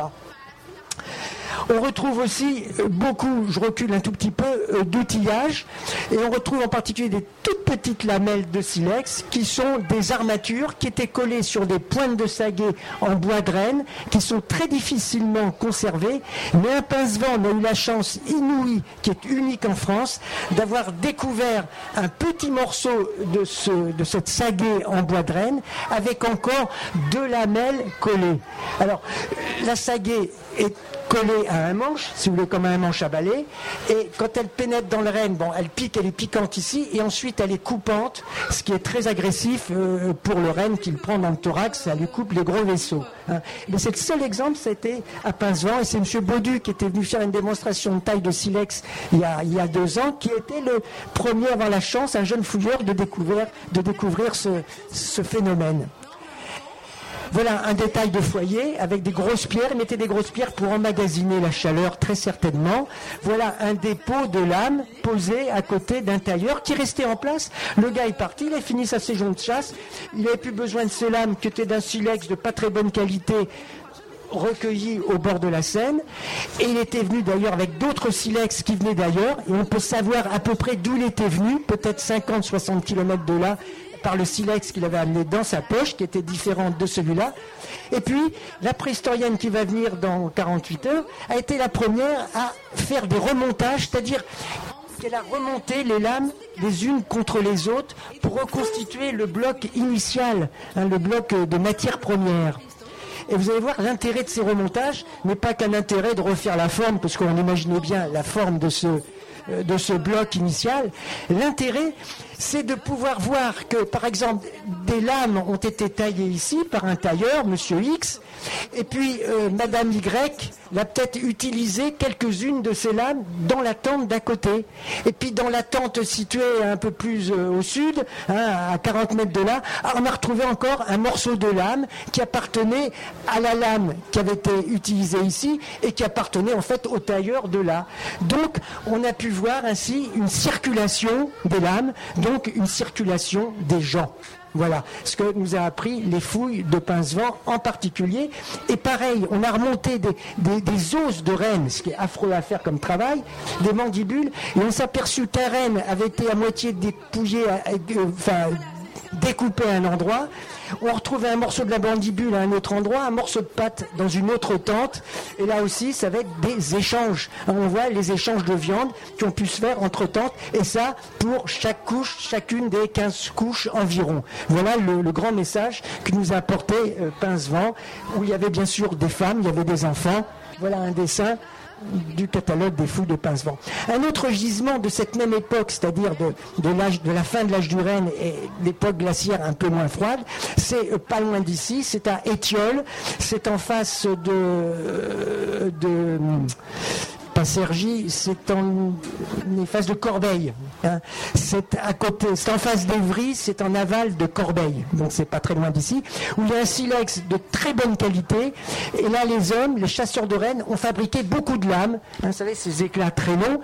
On retrouve aussi beaucoup, je recule un tout petit peu, d'outillage, et on retrouve en particulier des toutes petites lamelles de silex qui sont des armatures qui étaient collées sur des pointes de saguet en bois de renne qui sont très difficilement conservées, mais un Pincevent a eu la chance inouïe, qui est unique en France, d'avoir découvert un petit morceau de cette saguet en bois de renne avec encore 2 lamelles collées. Alors, la saguet est collée à un manche, si vous voulez, comme un manche à balai. Et quand elle pénètre dans le renne, bon, elle est piquante ici, et ensuite elle est coupante, ce qui est très agressif pour le renne qu'il prend dans le thorax, ça lui coupe les gros vaisseaux. Hein. Mais c'est le seul exemple, c'était à Pincevent, et c'est M. Baudu qui était venu faire une démonstration de taille de silex il y a 2 ans, qui était le premier à avoir la chance, un jeune fouilleur, de découvrir ce phénomène. Voilà un détail de foyer avec des grosses pierres. Ils mettaient des grosses pierres pour emmagasiner la chaleur, très certainement. Voilà un dépôt de lames posé à côté d'un tailleur qui restait en place. Le gars est parti, il a fini sa saison de chasse. Il n'avait plus besoin de ces lames qui étaient d'un silex de pas très bonne qualité, recueilli au bord de la Seine, et il était venu d'ailleurs avec d'autres silex qui venaient d'ailleurs, et on peut savoir à peu près d'où il était venu, peut-être 50-60 km de là, par le silex qu'il avait amené dans sa poche, qui était différente de celui-là. Et puis, la préhistorienne qui va venir dans 48 heures a été la première à faire des remontages, c'est-à-dire qu'elle a remonté les lames les unes contre les autres pour reconstituer le bloc initial, le bloc de matière première. Et vous allez voir, l'intérêt de ces remontages n'est pas qu'un intérêt de refaire la forme, parce qu'on imaginait bien la forme de ce bloc initial. L'intérêt, c'est de pouvoir voir que, par exemple, des lames ont été taillées ici par un tailleur, Monsieur X, et puis Madame Y l'a peut-être utilisé quelques-unes de ces lames dans la tente d'à côté. Et puis dans la tente située un peu plus au sud, à 40 mètres de là, on a retrouvé encore un morceau de lame qui appartenait à la lame qui avait été utilisée ici et qui appartenait en fait au tailleur de là. Donc on a pu voir ainsi une circulation des lames, donc une circulation des gens. Voilà ce que nous a appris les fouilles de Pincevent en particulier. Et pareil, on a remonté des os de renne, ce qui est affreux à faire comme travail, des mandibules, et on s'est aperçu qu'un renne avait été à moitié dépouillé, découpé à un endroit. On retrouvait un morceau de la mandibule à un autre endroit, un morceau de patte dans une autre tente. Et là aussi, ça va être des échanges. On voit les échanges de viande qui ont pu se faire entre tentes. Et ça, pour chaque couche, chacune des 15 couches environ. Voilà le grand message que nous a apporté Pincevent, où il y avait bien sûr des femmes, il y avait des enfants. Voilà un dessin du catalogue des fouilles de Pincevent. Un autre gisement de cette même époque, c'est-à-dire de la fin de l'âge du renne et l'époque glaciaire un peu moins froide, c'est pas loin d'ici, c'est à Étiolles, c'est en face pas Cergy, c'est en face de Corbeil. Hein. C'est à côté, c'est en face d'Evry, c'est en aval de Corbeil. Donc c'est pas très loin d'ici, où il y a un silex de très bonne qualité. Et là, les hommes, les chasseurs de rennes, ont fabriqué beaucoup de lames. Hein, vous savez, ces éclats très longs.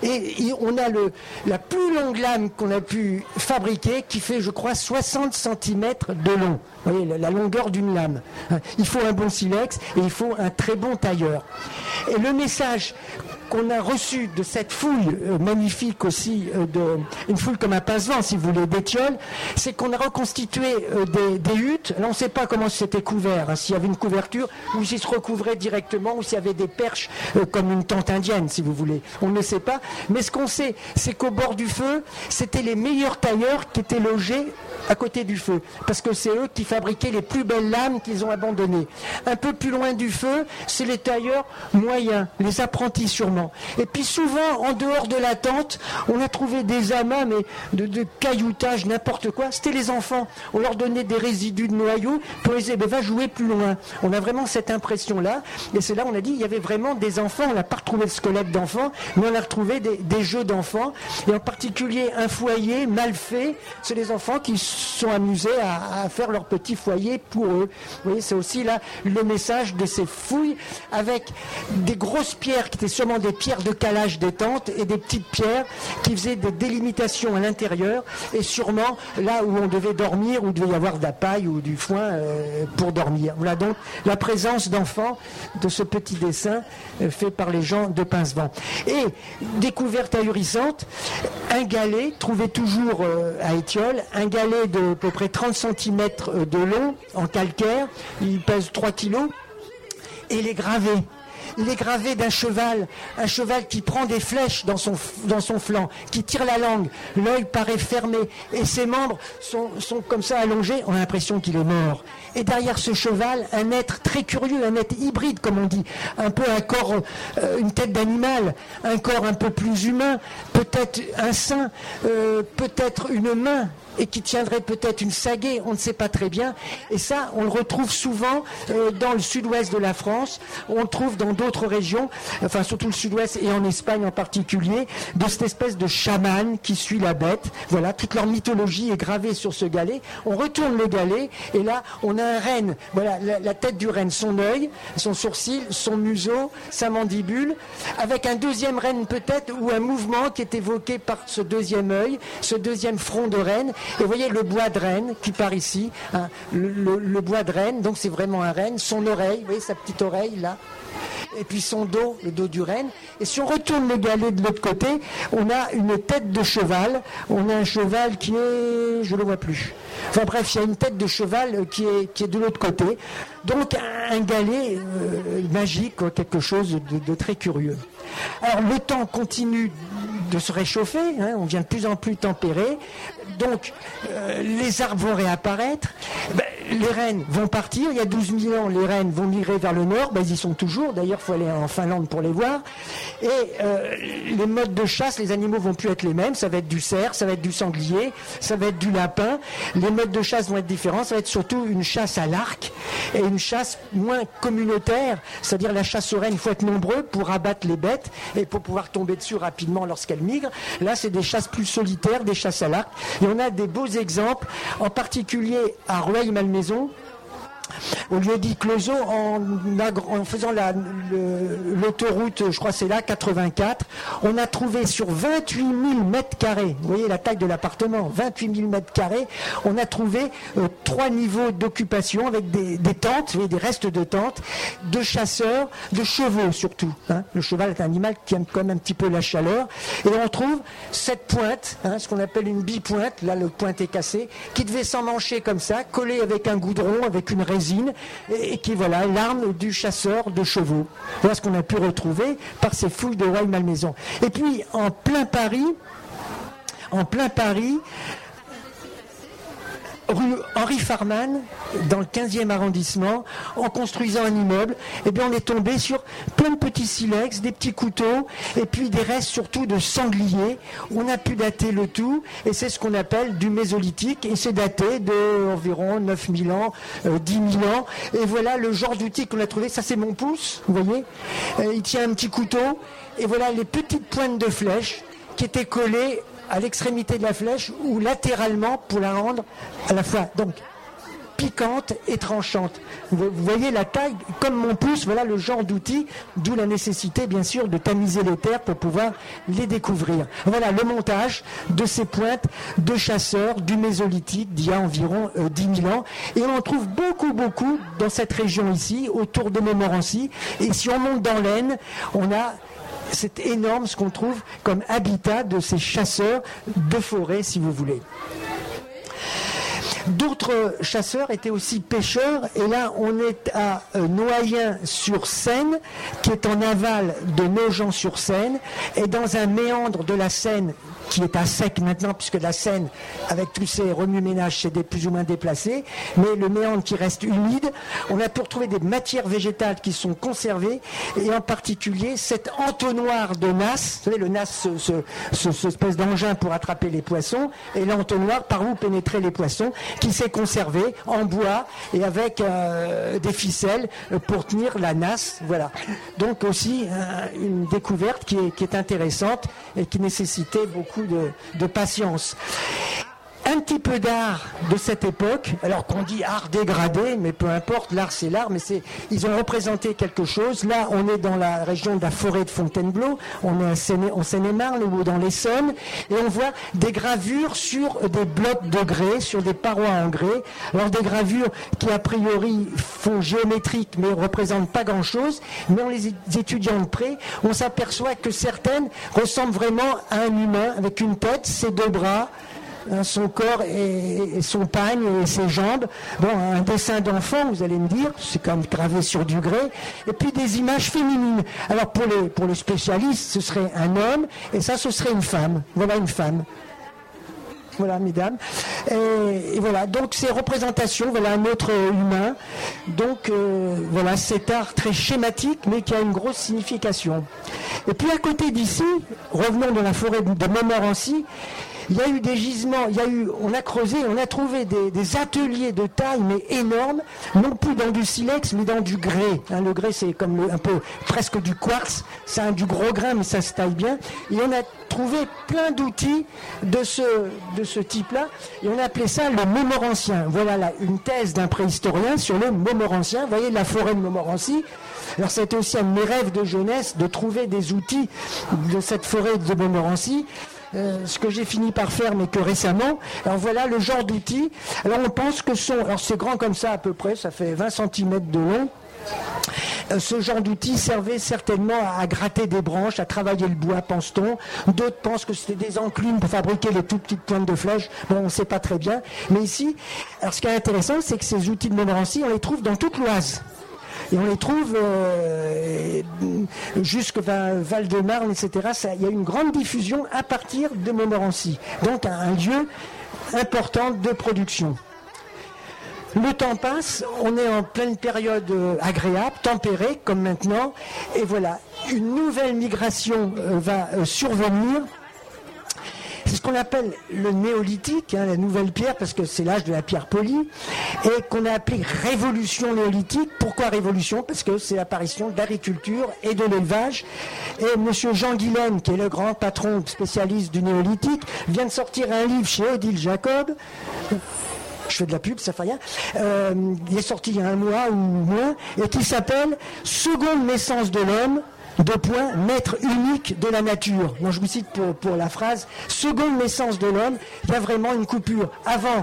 Et on a la plus longue lame qu'on a pu fabriquer, qui fait, je crois, 60 cm de long. Vous voyez, la longueur d'une lame. Hein. Il faut un bon silex et il faut un très bon tailleur. Et le message qu'on a reçu de cette fouille magnifique aussi, une fouille comme à Pincevent, si vous voulez, d'Étiolles, c'est qu'on a reconstitué des huttes. Là, on ne sait pas comment c'était couvert, hein, s'il y avait une couverture, ou s'il se recouvrait directement, ou s'il y avait des perches comme une tente indienne, si vous voulez. On ne sait pas. Mais ce qu'on sait, c'est qu'au bord du feu, c'était les meilleurs tailleurs qui étaient logés à côté du feu, parce que c'est eux qui fabriquaient les plus belles lames qu'ils ont abandonnées. Un peu plus loin du feu, c'est les tailleurs moyens, les apprentis sûrement. Et puis souvent, en dehors de la tente, on a trouvé des amas, mais de cailloutage, n'importe quoi. C'était les enfants. On leur donnait des résidus de noyaux pour les dire, va jouer plus loin. On a vraiment cette impression-là. Et c'est là on a dit, il y avait vraiment des enfants. On n'a pas retrouvé le squelette d'enfants, mais on a retrouvé des jeux d'enfants. Et en particulier, un foyer mal fait. C'est les enfants qui sont amusés à faire leur petit foyer pour eux. Vous voyez, c'est aussi là le message de ces fouilles, avec des grosses pierres qui étaient sûrement des pierres de calage des tentes et des petites pierres qui faisaient des délimitations à l'intérieur, et sûrement là où on devait dormir, où il devait y avoir de la paille ou du foin pour dormir. Voilà donc la présence d'enfants de ce petit dessin fait par les gens de Pincevent. Et découverte ahurissante, un galet trouvé toujours à Étiolles, un galet de à peu près 30 cm de long en calcaire, il pèse 3 kg, et il est gravé. il est gravé d'un cheval, un cheval qui prend des flèches dans son flanc, qui tire la langue, l'œil paraît fermé, et ses membres sont comme ça allongés, on a l'impression qu'il est mort. Et derrière ce cheval, un être très curieux, un être hybride, comme on dit, un peu un corps, une tête d'animal, un corps un peu plus humain, peut-être un sein, peut-être une main, et qui tiendrait peut-être une sagaie, on ne sait pas très bien. Et ça, on le retrouve souvent dans le sud-ouest de la France, on le trouve dans d'autres régions, enfin surtout le sud-ouest et en Espagne en particulier, de cette espèce de chaman qui suit la bête. Voilà, toute leur mythologie est gravée sur ce galet. On retourne le galet, et là, on a un renne. Voilà, la tête du renne, son œil, son sourcil, son museau, sa mandibule, avec un deuxième renne peut-être, ou un mouvement qui est évoqué par ce deuxième œil, ce deuxième front de renne. Et vous voyez le bois de renne qui part ici, hein, le bois de renne, donc c'est vraiment un renne, son oreille, vous voyez sa petite oreille là, et puis son dos, le dos du renne. Et si on retourne le galet de l'autre côté, on a une tête de cheval, on a un cheval qui est, je ne le vois plus. Enfin bref, il y a une tête de cheval qui est de l'autre côté. Donc un galet magique, quelque chose de très curieux. Alors le temps continue de se réchauffer, hein, on devient de plus en plus tempéré, donc les arbres vont réapparaître, les rennes vont partir, il y a 12 000 ans les rennes vont migrer vers le nord, ils y sont toujours, d'ailleurs il faut aller en Finlande pour les voir, et les modes de chasse, les animaux vont plus être les mêmes, ça va être du cerf, ça va être du sanglier, ça va être du lapin, les modes de chasse vont être différents, ça va être surtout une chasse à l'arc, et une chasse moins communautaire, c'est-à-dire la chasse aux rennes, il faut être nombreux pour abattre les bêtes, et pour pouvoir tomber dessus rapidement lorsqu'elles migrent. Là c'est des chasses plus solitaires, des chasses à l'arc, et on a des beaux exemples, en particulier à Rueil-Malmaison, au lieu-dit Closeau, en faisant l'autoroute, je crois c'est là, 84, on a trouvé sur 28 000 mètres carrés, vous voyez la taille de l'appartement, 28 000 mètres carrés, on a trouvé 3 niveaux d'occupation avec des tentes, vous voyez, des restes de tentes, de chasseurs, de chevaux surtout. Hein. Le cheval est un animal qui aime quand même un petit peu la chaleur. Et on trouve cette pointe, hein, ce qu'on appelle une bipointe, là le point est cassé, qui devait s'emmancher comme ça, collée avec un goudron, avec une résine, et qui voilà l'arme du chasseur de chevaux. Voilà ce qu'on a pu retrouver par ces fouilles de Rueil-Malmaison. Et puis en plein Paris, rue Henri Farman, dans le 15e arrondissement, en construisant un immeuble, eh bien on est tombé sur plein de petits silex, des petits couteaux, et puis des restes surtout de sangliers. On a pu dater le tout, et c'est ce qu'on appelle du mésolithique, et c'est daté de environ 9000 ans, 10 000 ans, et voilà le genre d'outil qu'on a trouvé. Ça c'est mon pouce, vous voyez, il tient un petit couteau, et voilà les petites pointes de flèche qui étaient collées à l'extrémité de la flèche ou latéralement pour la rendre à la fois donc piquante et tranchante. Vous voyez la taille, comme mon pouce, voilà le genre d'outil, d'où la nécessité bien sûr de tamiser les terres pour pouvoir les découvrir. Voilà le montage de ces pointes de chasseurs du Mésolithique d'il y a environ 10 000 ans. Et on en trouve beaucoup dans cette région ici, autour de Montmorency. Et si on monte dans l'Aisne, on a c'est énorme ce qu'on trouve comme habitat de ces chasseurs de forêt, si vous voulez. D'autres chasseurs étaient aussi pêcheurs, et là on est à Noyen-sur-Seine, qui est en aval de Nogent-sur-Seine, et dans un méandre de la Seine qui est à sec maintenant, puisque la Seine, avec tous ces remue-ménages, s'est plus ou moins déplacée, mais le méandre qui reste humide, on a pu retrouver des matières végétales qui sont conservées, et en particulier cet entonnoir de nasse, vous savez, le nasse, ce espèce d'engin pour attraper les poissons, et l'entonnoir par où pénétraient les poissons, qui s'est conservé en bois et avec des ficelles pour tenir la nasse. Voilà. Donc aussi une découverte qui est intéressante et qui nécessitait beaucoup de patience. Un petit peu d'art de cette époque, alors qu'on dit art dégradé, mais peu importe, l'art c'est l'art, mais ils ont représenté quelque chose. Là, on est dans la région de la forêt de Fontainebleau, on est en Seine-et-Marne ou dans l'Essonne, et on voit des gravures sur des blocs de grès, sur des parois en grès. Alors des gravures qui a priori font géométriques, mais ne représentent pas grand-chose, mais en les étudiant de près, on s'aperçoit que certaines ressemblent vraiment à un humain, avec une tête, ses deux bras, hein, son corps et son pagne et ses jambes. Bon, un dessin d'enfant, vous allez me dire, c'est quand même gravé sur du grès. Et puis des images féminines. Alors pour les spécialistes, ce serait un homme, et ça, ce serait une femme. Voilà une femme. Voilà, mesdames. Et voilà, donc ces représentations, voilà un autre humain. Donc voilà, cet art très schématique, mais qui a une grosse signification. Et puis à côté d'ici, revenons dans la forêt de Montmorency, il y a eu des gisements, on a creusé, on a trouvé des ateliers de taille, mais énormes, non plus dans du silex, mais dans du grès. Hein, le grès, c'est comme un peu presque du quartz, c'est du gros grain, mais ça se taille bien. Et on a trouvé plein d'outils de ce type-là, et on a appelé ça le Montmorencien. Voilà là, une thèse d'un préhistorien sur le Montmorencien. Vous voyez la forêt de Montmorency. Alors c'était aussi un de mes rêves de jeunesse, de trouver des outils de cette forêt de Montmorency. Ce que j'ai fini par faire, mais que récemment. Alors voilà le genre d'outils. Alors on pense que alors c'est grand comme ça à peu près, ça fait 20 cm de long. Ce genre d'outils servait certainement à gratter des branches, à travailler le bois, pense-t-on. D'autres pensent que c'était des enclumes pour fabriquer les toutes petites pointes de flèches. Bon, on ne sait pas très bien. Mais ici, alors ce qui est intéressant, c'est que ces outils de Montmorency, on les trouve dans toute l'Oise. Et on les trouve jusqu'à Val-de-Marne, etc. Il y a une grande diffusion à partir de Montmorency. Donc un lieu important de production. Le temps passe, on est en pleine période agréable, tempérée comme maintenant. Et voilà, une nouvelle migration va survenir. C'est ce qu'on appelle le néolithique, hein, la nouvelle pierre, parce que c'est l'âge de la pierre polie, et qu'on a appelé révolution néolithique. Pourquoi révolution? Parce que c'est l'apparition de l'agriculture et de l'élevage. Et monsieur Jean Guilaine, qui est le grand patron spécialiste du néolithique, vient de sortir un livre chez Odile Jacob. Je fais de la pub, ça fait rien. Il est sorti il y a un mois ou moins, et qui s'appelle « Seconde naissance de l'homme ». Maître unique de la nature. Donc je vous cite pour la phrase, seconde naissance de l'homme, il y a vraiment une coupure. Avant,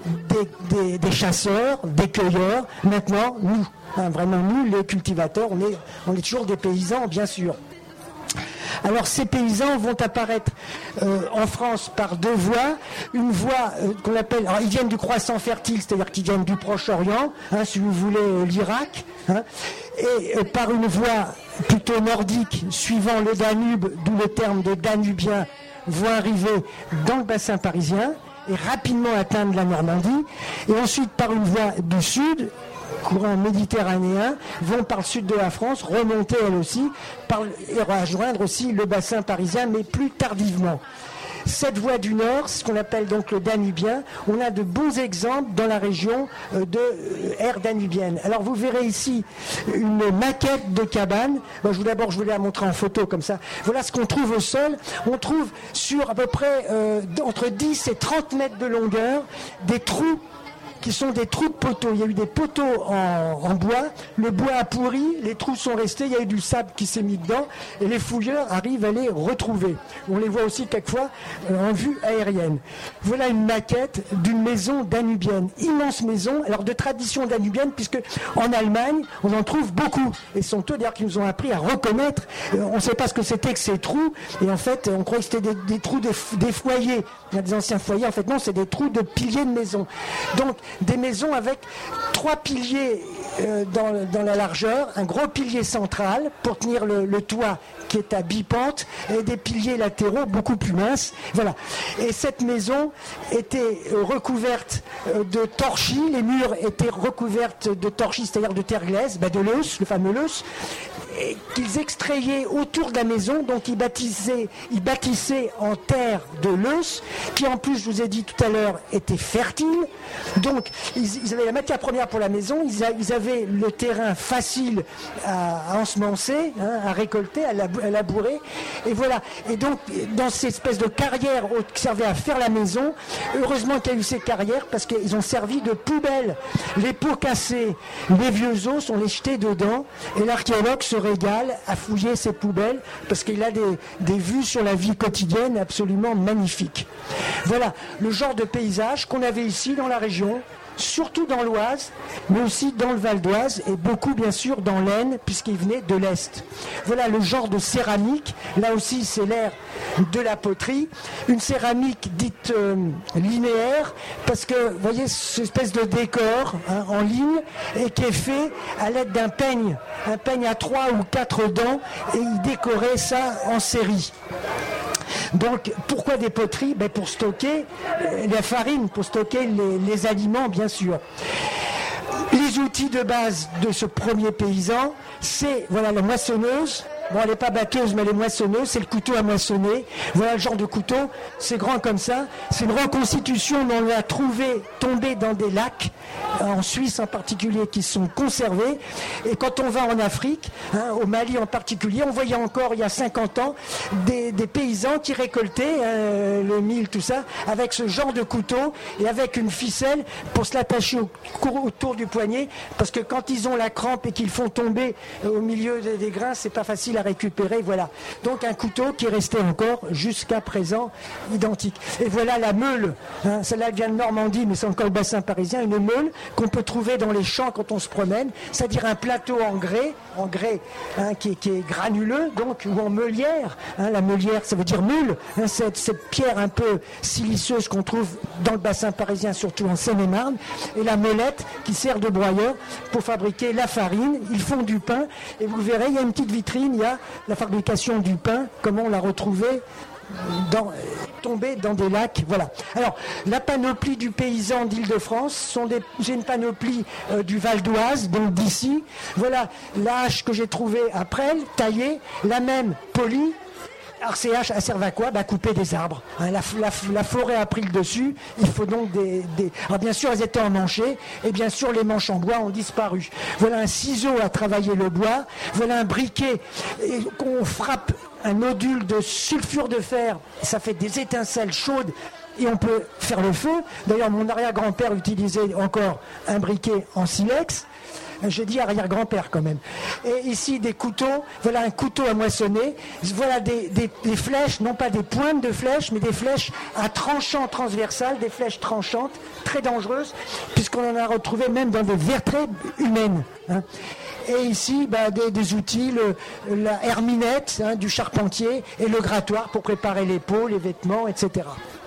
des chasseurs, des cueilleurs, maintenant, nous. Hein, vraiment, nous, les cultivateurs, on est toujours des paysans, bien sûr. Alors ces paysans vont apparaître en France par deux voies. Une voie qu'on appelle, alors ils viennent du croissant fertile, c'est-à-dire qu'ils viennent du Proche-Orient, hein, si vous voulez l'Irak, hein, et par une voie plutôt nordique, suivant le Danube, d'où le terme de Danubien, vont arriver dans le bassin parisien et rapidement atteindre la Normandie, et ensuite par une voie du sud, courant méditerranéen, vont par le sud de la France, remonter elles aussi, et rejoindre aussi le bassin parisien, mais plus tardivement. Cette voie du nord, ce qu'on appelle donc le Danubien, on a de bons exemples dans la région de ère danubienne. Alors vous verrez ici une maquette de cabane. Bon, je voulais la montrer en photo comme ça. Voilà ce qu'on trouve au sol. On trouve sur à peu près entre 10 et 30 mètres de longueur des trous qui sont des trous de poteaux. Il y a eu des poteaux en bois, le bois a pourri, les trous sont restés, il y a eu du sable qui s'est mis dedans, et les fouilleurs arrivent à les retrouver. On les voit aussi quelquefois en vue aérienne. Voilà une maquette d'une maison danubienne, immense maison, alors de tradition danubienne, puisque en Allemagne, on en trouve beaucoup. Et ce sont eux d'ailleurs qui nous ont appris à reconnaître, on ne sait pas ce que c'était que ces trous, et en fait, on croyait que c'était des trous des foyers. Il y a des anciens foyers, en fait non, c'est des trous de piliers de maison. Donc, des maisons avec 3 piliers dans la largeur, un gros pilier central pour tenir le toit qui est à bipente et des piliers latéraux beaucoup plus minces. Voilà. Et cette maison était recouverte de torchis, les murs étaient recouverts de torchis, c'est-à-dire de terre glaise, de l'eus, le fameux l'eus, qu'ils extrayaient autour de la maison, donc ils bâtissaient en terre de l'eus, qui en plus, je vous ai dit tout à l'heure, était fertile. Donc ils avaient la matière première pour la maison, ils avaient le terrain facile à ensemencer, hein, à récolter, à labourer, et voilà. Et donc dans ces espèces de carrières qui servaient à faire la maison, heureusement qu'il y a eu ces carrières parce qu'ils ont servi de poubelles. Les pots cassés, les vieux os, on les jetait dedans, et l'archéologue se régale à fouiller ces poubelles parce qu'il a des vues sur la vie quotidienne absolument magnifiques. Voilà le genre de paysage qu'on avait ici dans la région, surtout dans l'Oise, mais aussi dans le Val d'Oise et beaucoup bien sûr dans l'Aisne, puisqu'il venait de l'Est. Voilà le genre de céramique. Là aussi, c'est l'ère de la poterie. Une céramique dite linéaire, parce que, vous voyez, cette espèce de décor en ligne, et qui est fait à l'aide d'un peigne. Un peigne à 3 ou 4 dents, et il décorait ça en série. Donc, pourquoi des poteries ? Pour stocker la farine, pour stocker les aliments, bien sûr. Les outils de base de ce premier paysan, c'est la moissonneuse. Bon, elle n'est pas batteuse, mais elle est moissonneuse. C'est le couteau à moissonner. Voilà le genre de couteau. C'est grand comme ça. C'est une reconstitution dont on l'a trouvé tombé dans des lacs, en Suisse en particulier, qui sont conservés. Et quand on va en Afrique, au Mali en particulier, on voyait encore il y a 50 ans des paysans qui récoltaient le mil, tout ça, avec ce genre de couteau et avec une ficelle pour se l'attacher autour du poignet. Parce que quand ils ont la crampe et qu'ils font tomber au milieu des grains, c'est pas facile à récupérer, voilà. Donc un couteau qui est resté encore jusqu'à présent identique. Et voilà la meule, celle-là vient de Normandie, mais c'est encore le bassin parisien, une meule qu'on peut trouver dans les champs quand on se promène, c'est-à-dire un plateau en grès qui est granuleux, donc, ou en meulière. La meulière, ça veut dire meule, cette pierre un peu siliceuse qu'on trouve dans le bassin parisien, surtout en Seine-et-Marne, et la meulette qui sert de broyeur pour fabriquer la farine. Ils font du pain, et vous verrez, il y a une petite vitrine, il y a la fabrication du pain, comment on l'a retrouvé tombé dans des lacs, voilà. Alors, la panoplie du paysan d'Île-de-France, j'ai une panoplie du Val d'Oise, donc d'ici. Voilà la hache que j'ai trouvée après, taillée, la même polie. Alors ces haches, elles servent à quoi ? Couper des arbres. La forêt a pris le dessus, il faut donc Alors bien sûr, elles étaient emmanchées, et bien sûr, les manches en bois ont disparu. Voilà un ciseau à travailler le bois, voilà un briquet qu'on frappe un nodule de sulfure de fer, ça fait des étincelles chaudes, et on peut faire le feu. D'ailleurs, mon arrière-grand-père utilisait encore un briquet en silex. J'ai dit arrière-grand-père quand même. Et ici, des couteaux. Voilà un couteau à moissonner. Voilà des flèches, non pas des pointes de flèches, mais des flèches à tranchant transversal, des flèches tranchantes, très dangereuses, puisqu'on en a retrouvé même dans des vertèbres humaines. Et ici, des outils, la herminette du charpentier et le grattoir pour préparer les pots, les vêtements, etc.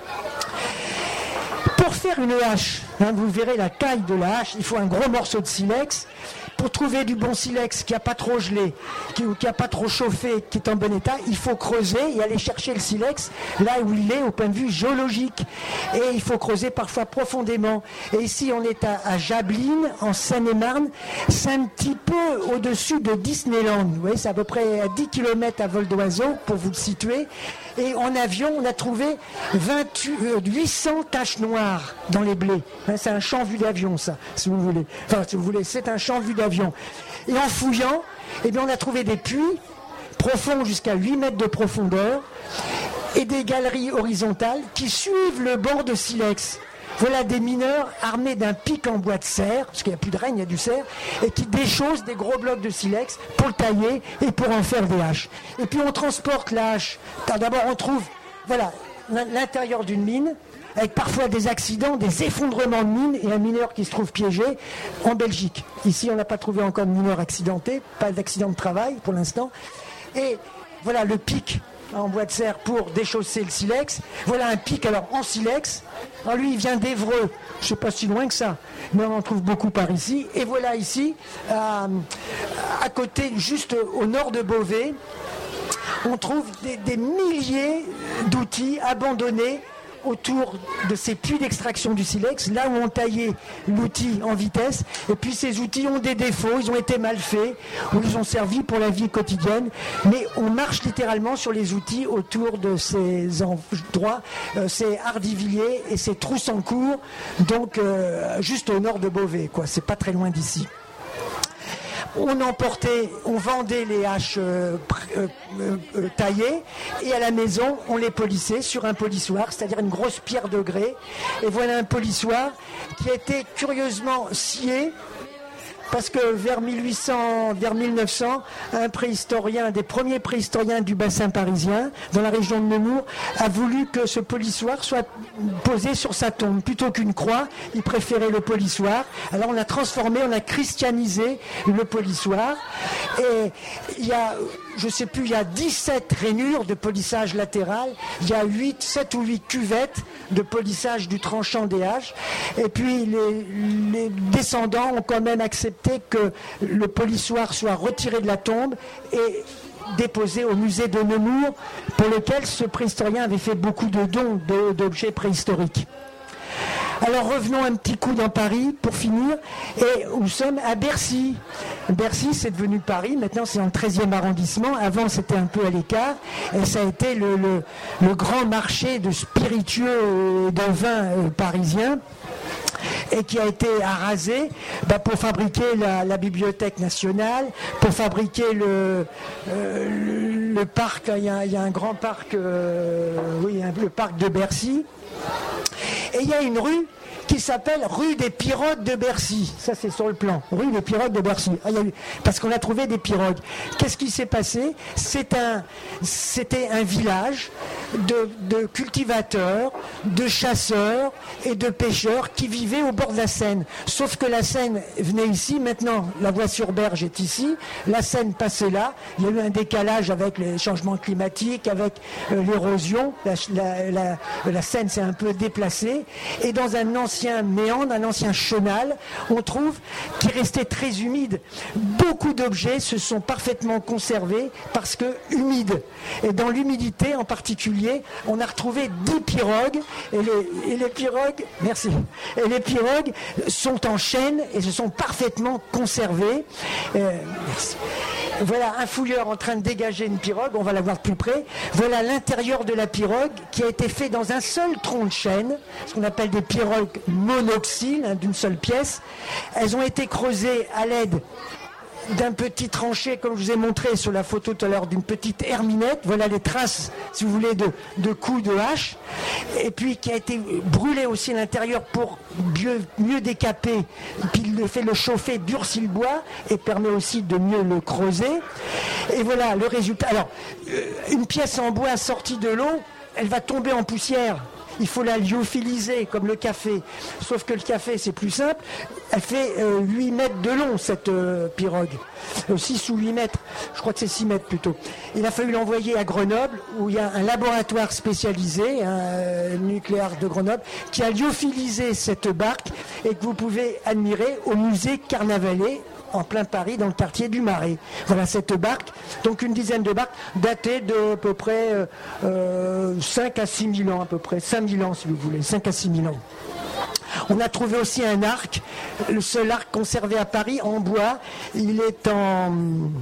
Pour faire une hache, vous verrez la taille de la hache, il faut un gros morceau de silex. Pour trouver du bon silex qui n'a pas trop gelé, qui n'a pas trop chauffé, qui est en bon état, il faut creuser et aller chercher le silex là où il est au point de vue géologique. Et il faut creuser parfois profondément. Et ici, on est à Jablines, en Seine-et-Marne. C'est un petit peu au-dessus de Disneyland. Vous voyez, c'est à peu près à 10 km à vol d'oiseau, pour vous le situer. Et en avion, on a trouvé 800 taches noires dans les blés. C'est un champ vu d'avion, ça, si vous voulez. Enfin, si vous voulez, c'est un champ vu d'avion. Et en fouillant, on a trouvé des puits profonds jusqu'à 8 mètres de profondeur et des galeries horizontales qui suivent le bord de silex. Voilà des mineurs armés d'un pic en bois de serre, parce qu'il n'y a plus de règne, il y a du cerf, et qui déchaussent des gros blocs de silex pour le tailler et pour en faire des haches. Et puis on transporte la hache. D'abord on trouve l'intérieur d'une mine, avec parfois des accidents, des effondrements de mines, et un mineur qui se trouve piégé en Belgique. Ici on n'a pas trouvé encore de mineur accidenté, pas d'accident de travail pour l'instant. Et voilà le pic en bois de serre pour déchausser le silex. Voilà un pic alors en silex. Alors lui il vient d'Évreux, je ne sais pas si loin que ça, mais on en trouve beaucoup par ici. Et voilà ici, à côté, juste au nord de Beauvais, on trouve des milliers d'outils abandonnés autour de ces puits d'extraction du silex, là où on taillait l'outil en vitesse. Et puis ces outils ont des défauts, ils ont été mal faits, ou ils ont servi pour la vie quotidienne, mais on marche littéralement sur les outils autour de ces endroits, c'est Hardivilliers et c'est Troussancourt, donc juste au nord de Beauvais, quoi. C'est pas très loin d'ici. On vendait les haches taillées, et à la maison on les polissait sur un polissoir, c'est-à-dire une grosse pierre de grès. Et voilà un polissoir qui a été curieusement scié parce que vers 1900, un des premiers préhistoriens du bassin parisien, dans la région de Nemours, a voulu que ce polissoir soit posé sur sa tombe. Plutôt qu'une croix, il préférait le polissoir. Alors on a transformé, on a christianisé le polissoir. Et il y a, je sais plus, il y a 17 rainures de polissage latéral, il y a 7 ou 8 cuvettes de polissage du tranchant des haches. Et puis les descendants ont quand même accepté que le polissoir soit retiré de la tombe et déposé au musée de Nemours, pour lequel ce préhistorien avait fait beaucoup de dons d'objets préhistoriques. Alors revenons un petit coup dans Paris pour finir, et nous sommes à Bercy. Bercy, c'est devenu Paris, maintenant c'est dans le 13e arrondissement, avant c'était un peu à l'écart, et ça a été le grand marché de spiritueux et de vins parisiens, et qui a été arasé pour fabriquer la Bibliothèque nationale, pour fabriquer le parc, il y a un grand parc, le parc de Bercy. Et il y a une rue qui s'appelle rue des Pirogues de Bercy. Ça, c'est sur le plan. Rue des Pirogues de Bercy. Parce qu'on a trouvé des pirogues. Qu'est-ce qui s'est passé? C'était un village de cultivateurs, de chasseurs et de pêcheurs qui vivaient au bord de la Seine. Sauf que la Seine venait ici. Maintenant, la voie sur berge est ici. La Seine passait là. Il y a eu un décalage avec les changements climatiques, avec l'érosion. La Seine s'est un peu déplacée. Et dans un ancien méandre, un ancien chenal, on trouve qui restait très humide. Beaucoup d'objets se sont parfaitement conservés parce que humides. Et dans l'humidité en particulier, on a retrouvé 10 pirogues et les pirogues, merci. Et les pirogues sont en chêne et se sont parfaitement conservées. Merci. Voilà un fouilleur en train de dégager une pirogue, on va la voir de plus près. Voilà l'intérieur de la pirogue qui a été fait dans un seul tronc de chêne, ce qu'on appelle des pirogues monoxyles, d'une seule pièce. Elles ont été creusées à l'aide d'un petit tranché, comme je vous ai montré sur la photo tout à l'heure, d'une petite herminette. Voilà les traces, si vous voulez, de coups de hache. Et puis qui a été brûlé aussi à l'intérieur pour mieux décaper. Puis il fait le chauffer, durcit le bois et permet aussi de mieux le creuser. Et voilà le résultat. Alors, une pièce en bois sortie de l'eau, elle va tomber en poussière. Il faut la lyophiliser comme le café. Sauf que le café, c'est plus simple. Elle fait 8 mètres de long, cette pirogue. 6 ou 8 mètres. Je crois que c'est 6 mètres plutôt. Il a fallu l'envoyer à Grenoble, où il y a un laboratoire spécialisé, nucléaire de Grenoble, qui a lyophilisé cette barque et que vous pouvez admirer au musée Carnavalet, en plein Paris, dans le quartier du Marais. Voilà cette barque, donc une dizaine de barques, datées de à peu près 5 à 6 000 ans, à peu près 5 000 ans si vous voulez, 5 à 6 000 ans. On a trouvé aussi un arc, le seul arc conservé à Paris en bois. Il est en...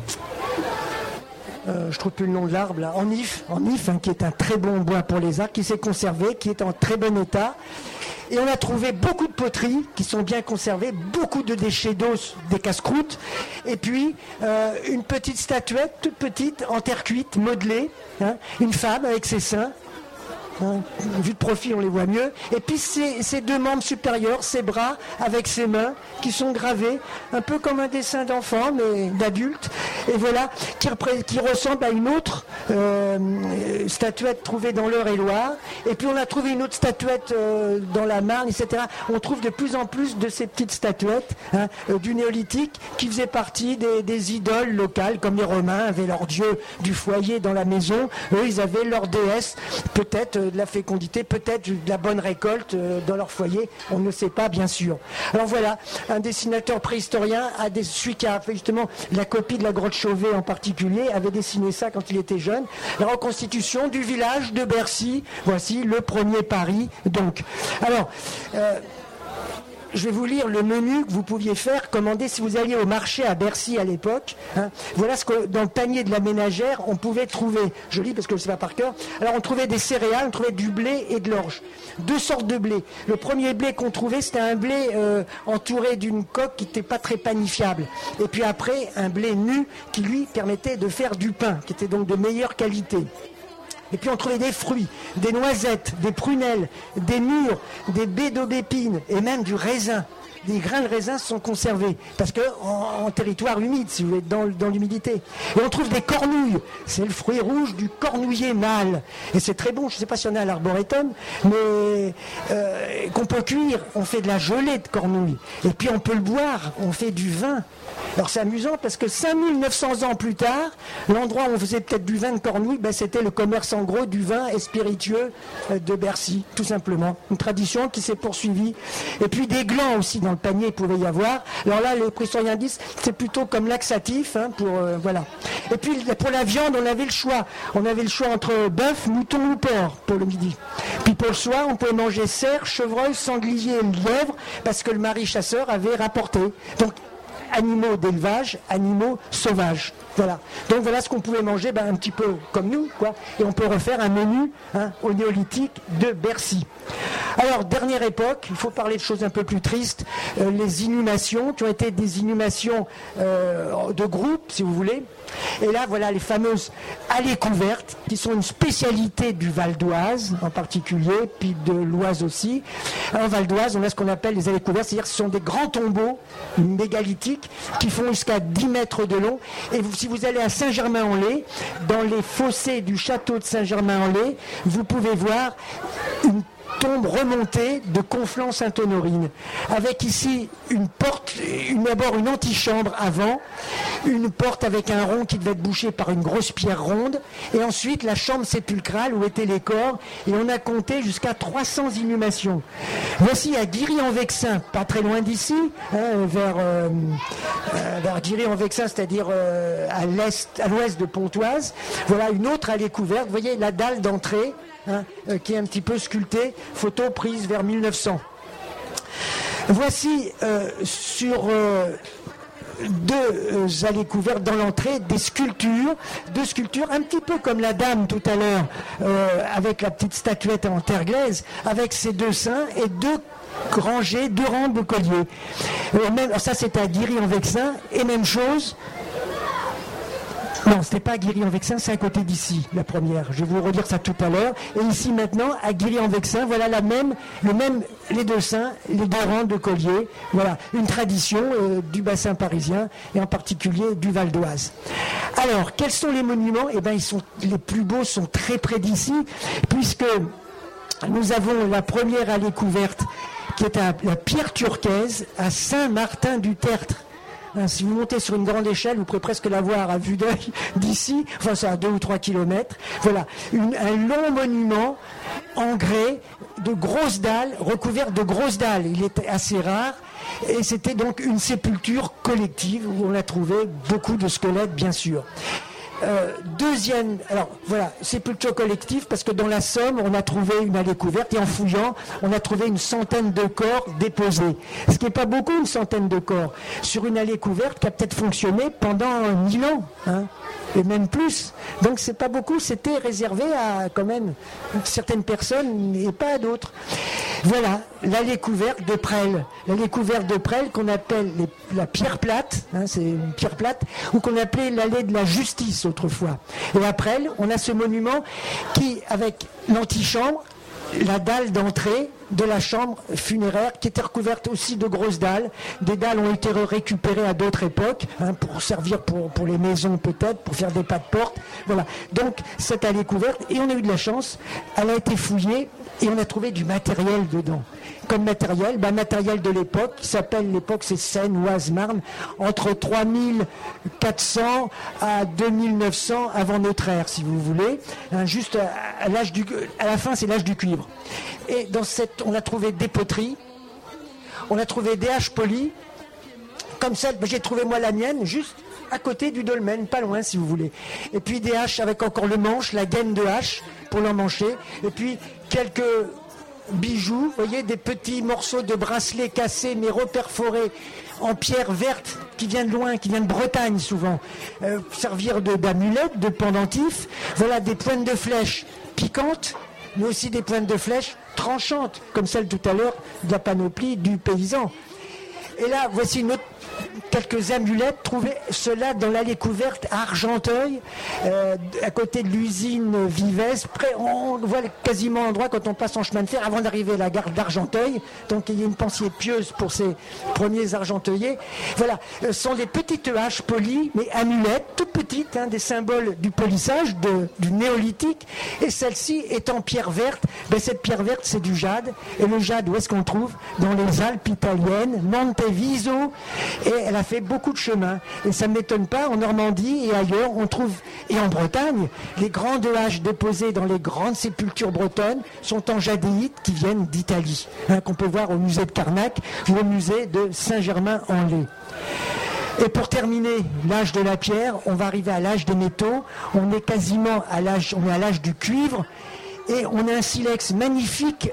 je ne trouve plus le nom de l'arbre, là, en if, qui est un très bon bois pour les arcs, qui s'est conservé, qui est en très bon état. Et on a trouvé beaucoup de poteries qui sont bien conservées, beaucoup de déchets d'os, des casse-croûtes, et puis une petite statuette, toute petite, en terre cuite, modelée, une femme avec ses seins. Vu de profil, on les voit mieux. Et puis ses deux membres supérieurs, ses bras avec ses mains, qui sont gravés, un peu comme un dessin d'enfant, mais d'adulte. Et voilà, qui ressemble à une autre statuette trouvée dans l'Eure-et-Loire. Et puis on a trouvé une autre statuette dans la Marne, etc. On trouve de plus en plus de ces petites statuettes du néolithique qui faisaient partie des idoles locales, comme les Romains avaient leur dieu du foyer dans la maison. Eux, ils avaient leur déesse, peut-être de la fécondité, peut-être de la bonne récolte dans leur foyer, on ne sait pas bien sûr. Alors voilà, un dessinateur préhistorien, celui qui a fait justement la copie de la grotte Chauvet en particulier, avait dessiné ça quand il était jeune. La reconstitution du village de Bercy, voici le premier Paris donc. Alors, je vais vous lire le menu que vous pouviez faire, commander si vous alliez au marché à Bercy à l'époque. Voilà ce que dans le panier de la ménagère, on pouvait trouver. Je lis parce que je ne sais pas par cœur. Alors on trouvait des céréales, on trouvait du blé et de l'orge. 2 sortes de blé. Le premier blé qu'on trouvait, c'était un blé entouré d'une coque qui n'était pas très panifiable. Et puis après, un blé nu qui lui permettait de faire du pain, qui était donc de meilleure qualité. Et puis on trouvait des fruits, des noisettes, des prunelles, des mûres, des baies d'aubépine et même du raisin. Les grains de raisin sont conservés parce que en territoire humide, si vous voulez, dans l'humidité. Et on trouve des cornouilles. C'est le fruit rouge du cornouiller mâle. Et c'est très bon. Je ne sais pas si on a à l'arboretum, mais qu'on peut cuire. On fait de la gelée de cornouilles. Et puis on peut le boire. On fait du vin. Alors c'est amusant parce que 5900 ans plus tard, l'endroit où on faisait peut-être du vin de cornouilles, ben, c'était le commerce en gros du vin et spiritueux de Bercy, tout simplement. Une tradition qui s'est poursuivie. Et puis des glands aussi dans le panier, il pouvait y avoir. Alors là, les préhistoriens disent c'est plutôt comme laxatif, voilà. Et puis pour la viande, on avait le choix. On avait le choix entre bœuf, mouton ou porc pour le midi. Puis pour le soir, on pouvait manger cerf, chevreuil, sanglier et lièvre parce que le mari chasseur avait rapporté. Donc animaux d'élevage, animaux sauvages. Voilà. Donc voilà ce qu'on pouvait manger, un petit peu comme nous, quoi. Et on peut refaire un menu au néolithique de Bercy. Alors, dernière époque, il faut parler de choses un peu plus tristes, les inhumations, qui ont été des inhumations de groupe, si vous voulez. Et là, voilà les fameuses allées couvertes, qui sont une spécialité du Val d'Oise, en particulier, puis de l'Oise aussi. En Val d'Oise, on a ce qu'on appelle les allées couvertes, c'est-à-dire que ce sont des grands tombeaux mégalithiques qui font jusqu'à 10 mètres de long. Et si vous allez à Saint-Germain-en-Laye, dans les fossés du château de Saint-Germain-en-Laye, vous pouvez voir une tombe remontée de Conflans-Sainte-Honorine, avec ici une porte, d'abord une antichambre avant, une porte avec un rond qui devait être bouché par une grosse pierre ronde, et ensuite la chambre sépulcrale où étaient les corps, et on a compté jusqu'à 300 inhumations. Voici à Guiry-en-Vexin, pas très loin d'ici, vers Guiry-en-Vexin, c'est-à-dire à l'ouest de Pontoise. Voilà une autre allée couverte, vous voyez la dalle d'entrée, qui est un petit peu sculptée, photo prise vers 1900. Voici sur deux allées couvertes dans l'entrée deux sculptures un petit peu comme la dame tout à l'heure avec la petite statuette en terre glaise, avec ses deux saints et deux rangs de colliers. Ça c'était à Guiry-en-Vexin, et même chose. Non, c'était pas à Guiry-en-Vexin, c'est à côté d'ici, la première. Je vais vous redire ça tout à l'heure. Et ici maintenant, à Guiry-en-Vexin, voilà les deux saints, les deux rangs de colliers. Voilà, une tradition du bassin parisien et en particulier du Val d'Oise. Alors, quels sont les monuments ? Eh bien, les plus beaux sont très près d'ici, puisque nous avons la première allée couverte qui est à la pierre turquaise à Saint-Martin-du-Tertre. Si vous montez sur une grande échelle, vous pourrez presque la voir à vue d'œil d'ici, enfin c'est à 2 ou 3 kilomètres. Voilà, un long monument en grès, de grosses dalles, recouvert de grosses dalles. Il était assez rare, et c'était donc une sépulture collective où on a trouvé beaucoup de squelettes, bien sûr. Deuxième, alors voilà, sépulture collective, parce que dans la Somme, on a trouvé une allée couverte, et en fouillant, on a trouvé une centaine de corps déposés. Ce qui n'est pas beaucoup, une centaine de corps, sur une allée couverte qui a peut-être fonctionné pendant 1000 ans, et même plus. Donc c'est pas beaucoup, c'était réservé à quand même certaines personnes et pas à d'autres. Voilà, l'allée couverte de Presles. L'allée couverte de Presles qu'on appelle la pierre plate, c'est une pierre plate, ou qu'on appelait l'allée de la justice autrefois. Et à Presles, on a ce monument qui, avec l'antichambre, la dalle d'entrée de la chambre funéraire qui était recouverte aussi de grosses dalles. Des dalles ont été récupérées à d'autres époques, pour servir pour les maisons peut-être, pour faire des pas de porte. Voilà. Donc cette allée couverte, et on a eu de la chance, elle a été fouillée et on a trouvé du matériel dedans. Comme matériel, matériel de l'époque, qui s'appelle, l'époque c'est Seine-Oise-Marne, entre 3400 à 2900 avant notre ère, si vous voulez, juste à la fin c'est l'âge du cuivre. Et dans on a trouvé des poteries, on a trouvé des haches polies, comme celle, j'ai trouvé moi la mienne, juste à côté du dolmen, pas loin si vous voulez. Et puis des haches avec encore le manche, la gaine de hache pour l'emmancher, et puis quelques bijoux, vous voyez, des petits morceaux de bracelets cassés mais reperforés en pierre verte qui vient de loin, qui vient de Bretagne souvent, servir d'amulettes, de pendentifs. Voilà, des pointes de flèches piquantes, mais aussi des pointes de flèches tranchantes, comme celle tout à l'heure de la panoplie du paysan. Et là, voici une autre quelques amulettes, trouvées cela dans l'allée couverte à Argenteuil, à côté de l'usine Vives. On voit quasiment l'endroit quand on passe en chemin de fer avant d'arriver à la gare d'Argenteuil. Donc il y a une pensée pieuse pour ces premiers Argenteuillais. Voilà, ce sont des petites haches polies, mais amulettes, toutes petites, des symboles du polissage, du néolithique. Et celle-ci est en pierre verte. Cette pierre verte, c'est du jade. Et le jade, où est-ce qu'on le trouve? Dans les Alpes italiennes, Monteviso. Et elle a fait beaucoup de chemin. Et ça ne m'étonne pas, en Normandie et ailleurs, on trouve, et en Bretagne, les grandes haches déposées dans les grandes sépultures bretonnes sont en jadéite qui viennent d'Italie, qu'on peut voir au musée de Carnac ou au musée de Saint-Germain-en-Laye. Et pour terminer l'âge de la pierre, on va arriver à l'âge des métaux. On est quasiment à l'âge du cuivre. Et on a un silex magnifique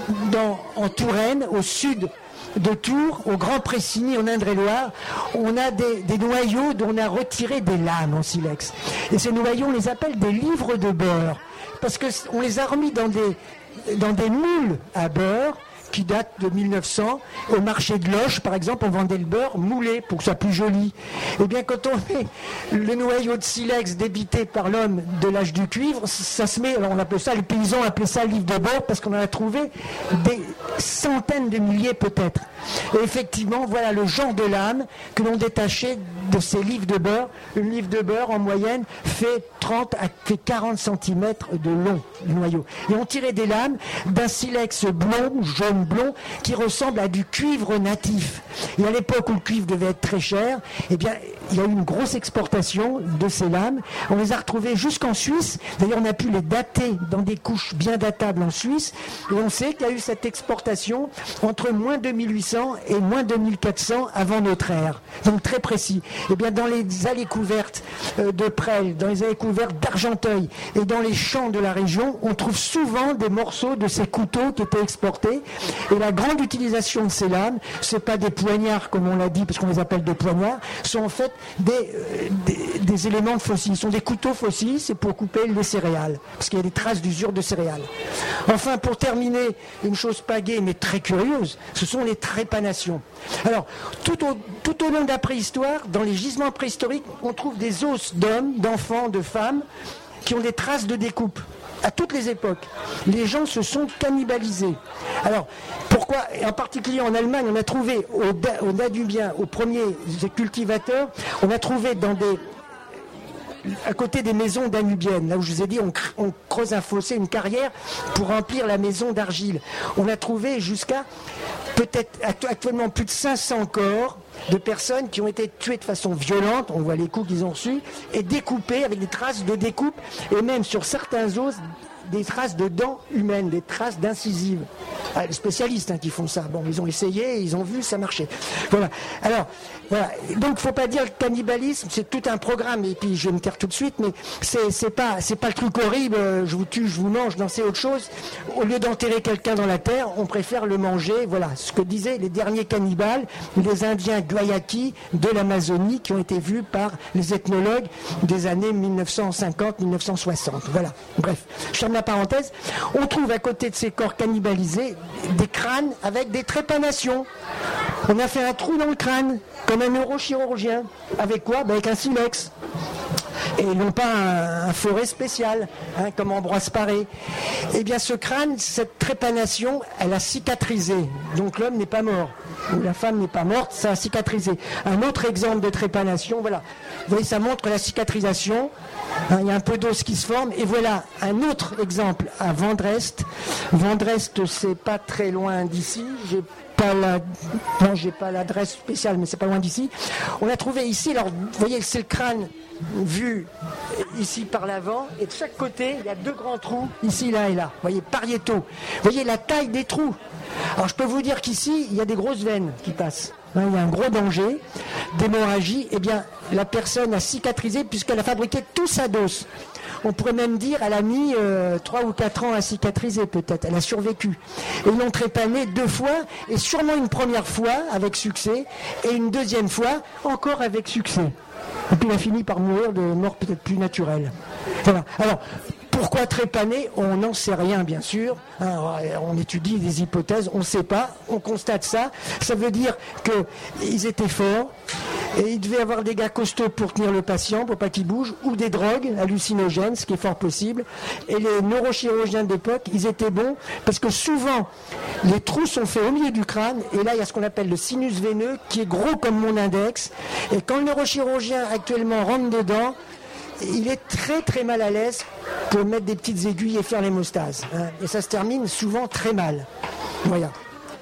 en Touraine, au sud de Tours, au Grand Pressigny, en Indre-et-Loire. On a des noyaux dont on a retiré des lames en silex. Et ces noyaux, on les appelle des livres de beurre. Parce qu'on les a remis dans des moules à beurre qui datent de 1900. Au marché de Loches, par exemple, on vendait le beurre moulé pour que ce soit plus joli. Eh bien, quand on met le noyau de silex débité par l'homme de l'âge du cuivre, ça se met, alors on appelle ça, les paysans appelaient ça livre de beurre parce qu'on en a trouvé des centaines de milliers peut-être. Et effectivement, voilà le genre de lame que l'on détachait de ces livres de beurre. Une livre de beurre, en moyenne, fait 30 à 40 cm de long, le noyau. Et on tirait des lames d'un silex blond, jaune blond, qui ressemble à du cuivre natif. Et à l'époque où le cuivre devait être très cher, eh bien, il y a eu une grosse exportation de ces lames. On les a retrouvées jusqu'en Suisse. D'ailleurs, on a pu les dater dans des couches bien datables en Suisse. Et on sait qu'il y a eu cette exportation entre moins 2800 et moins 2400 avant notre ère. Donc très précis. Eh bien, dans les allées couvertes de Presles, dans les allées couvertes d'Argenteuil et dans les champs de la région, on trouve souvent des morceaux de ces couteaux qui étaient exportés. Et la grande utilisation de ces lames, c'est pas des poignards comme on l'a dit, parce qu'on les appelle des poignards, sont en fait des éléments fossiles. Ce sont des couteaux fossiles, c'est pour couper les céréales, parce qu'il y a des traces d'usure de céréales. Enfin, pour terminer, une chose pas gaie mais très curieuse, ce sont les trépanations. Alors, tout au long de la préhistoire, dans les gisements préhistoriques, on trouve des os d'hommes, d'enfants, de femmes, qui ont des traces de découpe. À toutes les époques, les gens se sont cannibalisés. Alors, pourquoi? En particulier en Allemagne, on a trouvé au Danubien, aux premiers cultivateurs, on a trouvé à côté des maisons danubiennes, là où je vous ai dit, on creuse un fossé, une carrière pour remplir la maison d'argile. On a trouvé jusqu'à peut-être actuellement plus de 500 corps de personnes qui ont été tuées de façon violente, on voit les coups qu'ils ont reçus, et découpées avec des traces de découpe, et même sur certains os, des traces de dents humaines, des traces d'incisives. Les spécialistes qui font ça. Bon, ils ont essayé, ils ont vu, ça marchait. Voilà. Alors, voilà. Donc, il ne faut pas dire le cannibalisme, c'est tout un programme. Et puis, je vais me taire tout de suite, mais c'est pas le truc horrible. Je vous tue, je vous mange. Non, c'est autre chose. Au lieu d'enterrer quelqu'un dans la terre, on préfère le manger. Voilà. Ce que disaient les derniers cannibales, les Indiens Guayaki de l'Amazonie, qui ont été vus par les ethnologues des années 1950-1960. Voilà. Bref. Je ferme la parenthèse. On trouve à côté de ces corps cannibalisés des crânes avec des trépanations. On a fait un trou dans le crâne, comme un neurochirurgien. Avec quoi? Avec un silex. Et non pas un forêt spécial, comme Ambroise Paré. Eh bien, ce crâne, cette trépanation, elle a cicatrisé. Donc l'homme n'est pas mort. Ou la femme n'est pas morte, ça a cicatrisé. Un autre exemple de trépanation, voilà. Vous voyez, ça montre la cicatrisation. Il y a un peu d'os qui se forme. Et voilà un autre exemple à Vendrest. Vendrest, c'est pas très loin d'ici. J'ai pas l'adresse spéciale, mais c'est pas loin d'ici. On a trouvé ici, alors vous voyez, c'est le crâne vu ici par l'avant, et de chaque côté, il y a deux grands trous, ici, là et là. Vous voyez, pariétaux. Vous voyez la taille des trous. Alors je peux vous dire qu'ici, il y a des grosses veines qui passent. Il y a un gros danger d'hémorragie. Eh bien, la personne a cicatrisé puisqu'elle a fabriqué tout sa dose. On pourrait même dire elle a mis 3 ou 4 ans à cicatriser peut-être. Elle a survécu. Et ils l'ont trépanée 2 fois, et sûrement une première fois avec succès, et une deuxième fois encore avec succès. Et puis il a fini par mourir de mort peut-être plus naturelle. Voilà. Alors, Pourquoi trépaner? On n'en sait rien, bien sûr. On étudie des hypothèses, on ne sait pas, on constate ça. Ça veut dire qu'ils étaient forts et il devait avoir des gars costauds pour tenir le patient, pour pas qu'il bouge, ou des drogues hallucinogènes, ce qui est fort possible. Et les neurochirurgiens d'époque, ils étaient bons parce que souvent, les trous sont faits au milieu du crâne et là, il y a ce qu'on appelle le sinus veineux qui est gros comme mon index. Et quand le neurochirurgien actuellement rentre dedans, il est très très mal à l'aise pour mettre des petites aiguilles et faire l'hémostase. Et ça se termine souvent très mal. Voilà.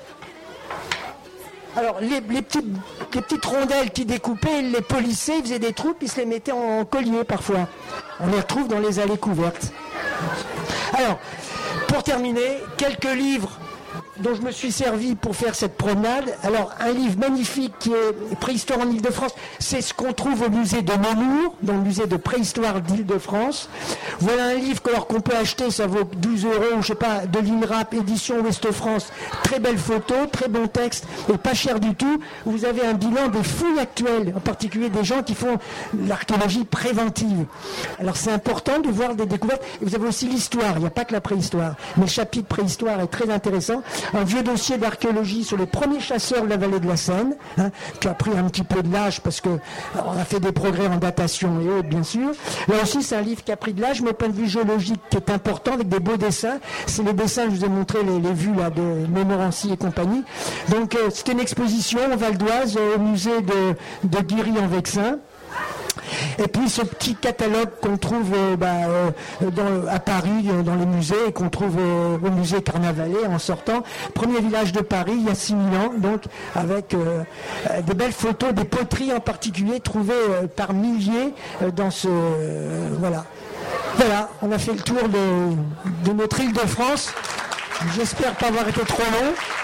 Alors, les petites rondelles qui découpaient, ils les polissaient, ils faisaient des trous, puis ils se les mettaient en collier parfois. On les retrouve dans les allées couvertes. Alors, pour terminer, quelques livres dont je me suis servi pour faire cette promenade. Alors, un livre magnifique qui est Préhistoire en Île-de-France, c'est ce qu'on trouve au musée de Nemours, dans le musée de préhistoire d'Île-de-France. Voilà un livre qu'on peut acheter, ça vaut 12 €, je sais pas, de l'INRAP, édition Ouest-France. Très belle photo, très bon texte, et pas cher du tout. Vous avez un bilan des fouilles actuelles, en particulier des gens qui font l'archéologie préventive. Alors, c'est important de voir des découvertes. Et vous avez aussi l'histoire, il n'y a pas que la préhistoire. Mais le chapitre préhistoire est très intéressant. Un vieux dossier d'archéologie sur les premiers chasseurs de la vallée de la Seine, qui a pris un petit peu de l'âge parce que on a fait des progrès en datation et autres, bien sûr. Là aussi, c'est un livre qui a pris de l'âge, mais au point de vue géologique, qui est important, avec des beaux dessins. C'est les dessins, je vous ai montré les vues là de Montmorency et compagnie. Donc, c'était une exposition au Val d'Oise, au musée de Guiry en Vexin. Et puis ce petit catalogue qu'on trouve à Paris, dans les musées, et qu'on trouve au musée Carnavalet en sortant. Premier village de Paris, il y a 6000 ans, donc avec des belles photos, des poteries en particulier, trouvées par milliers dans ce... voilà. Voilà, on a fait le tour de notre Île-de-France. J'espère pas avoir été trop long.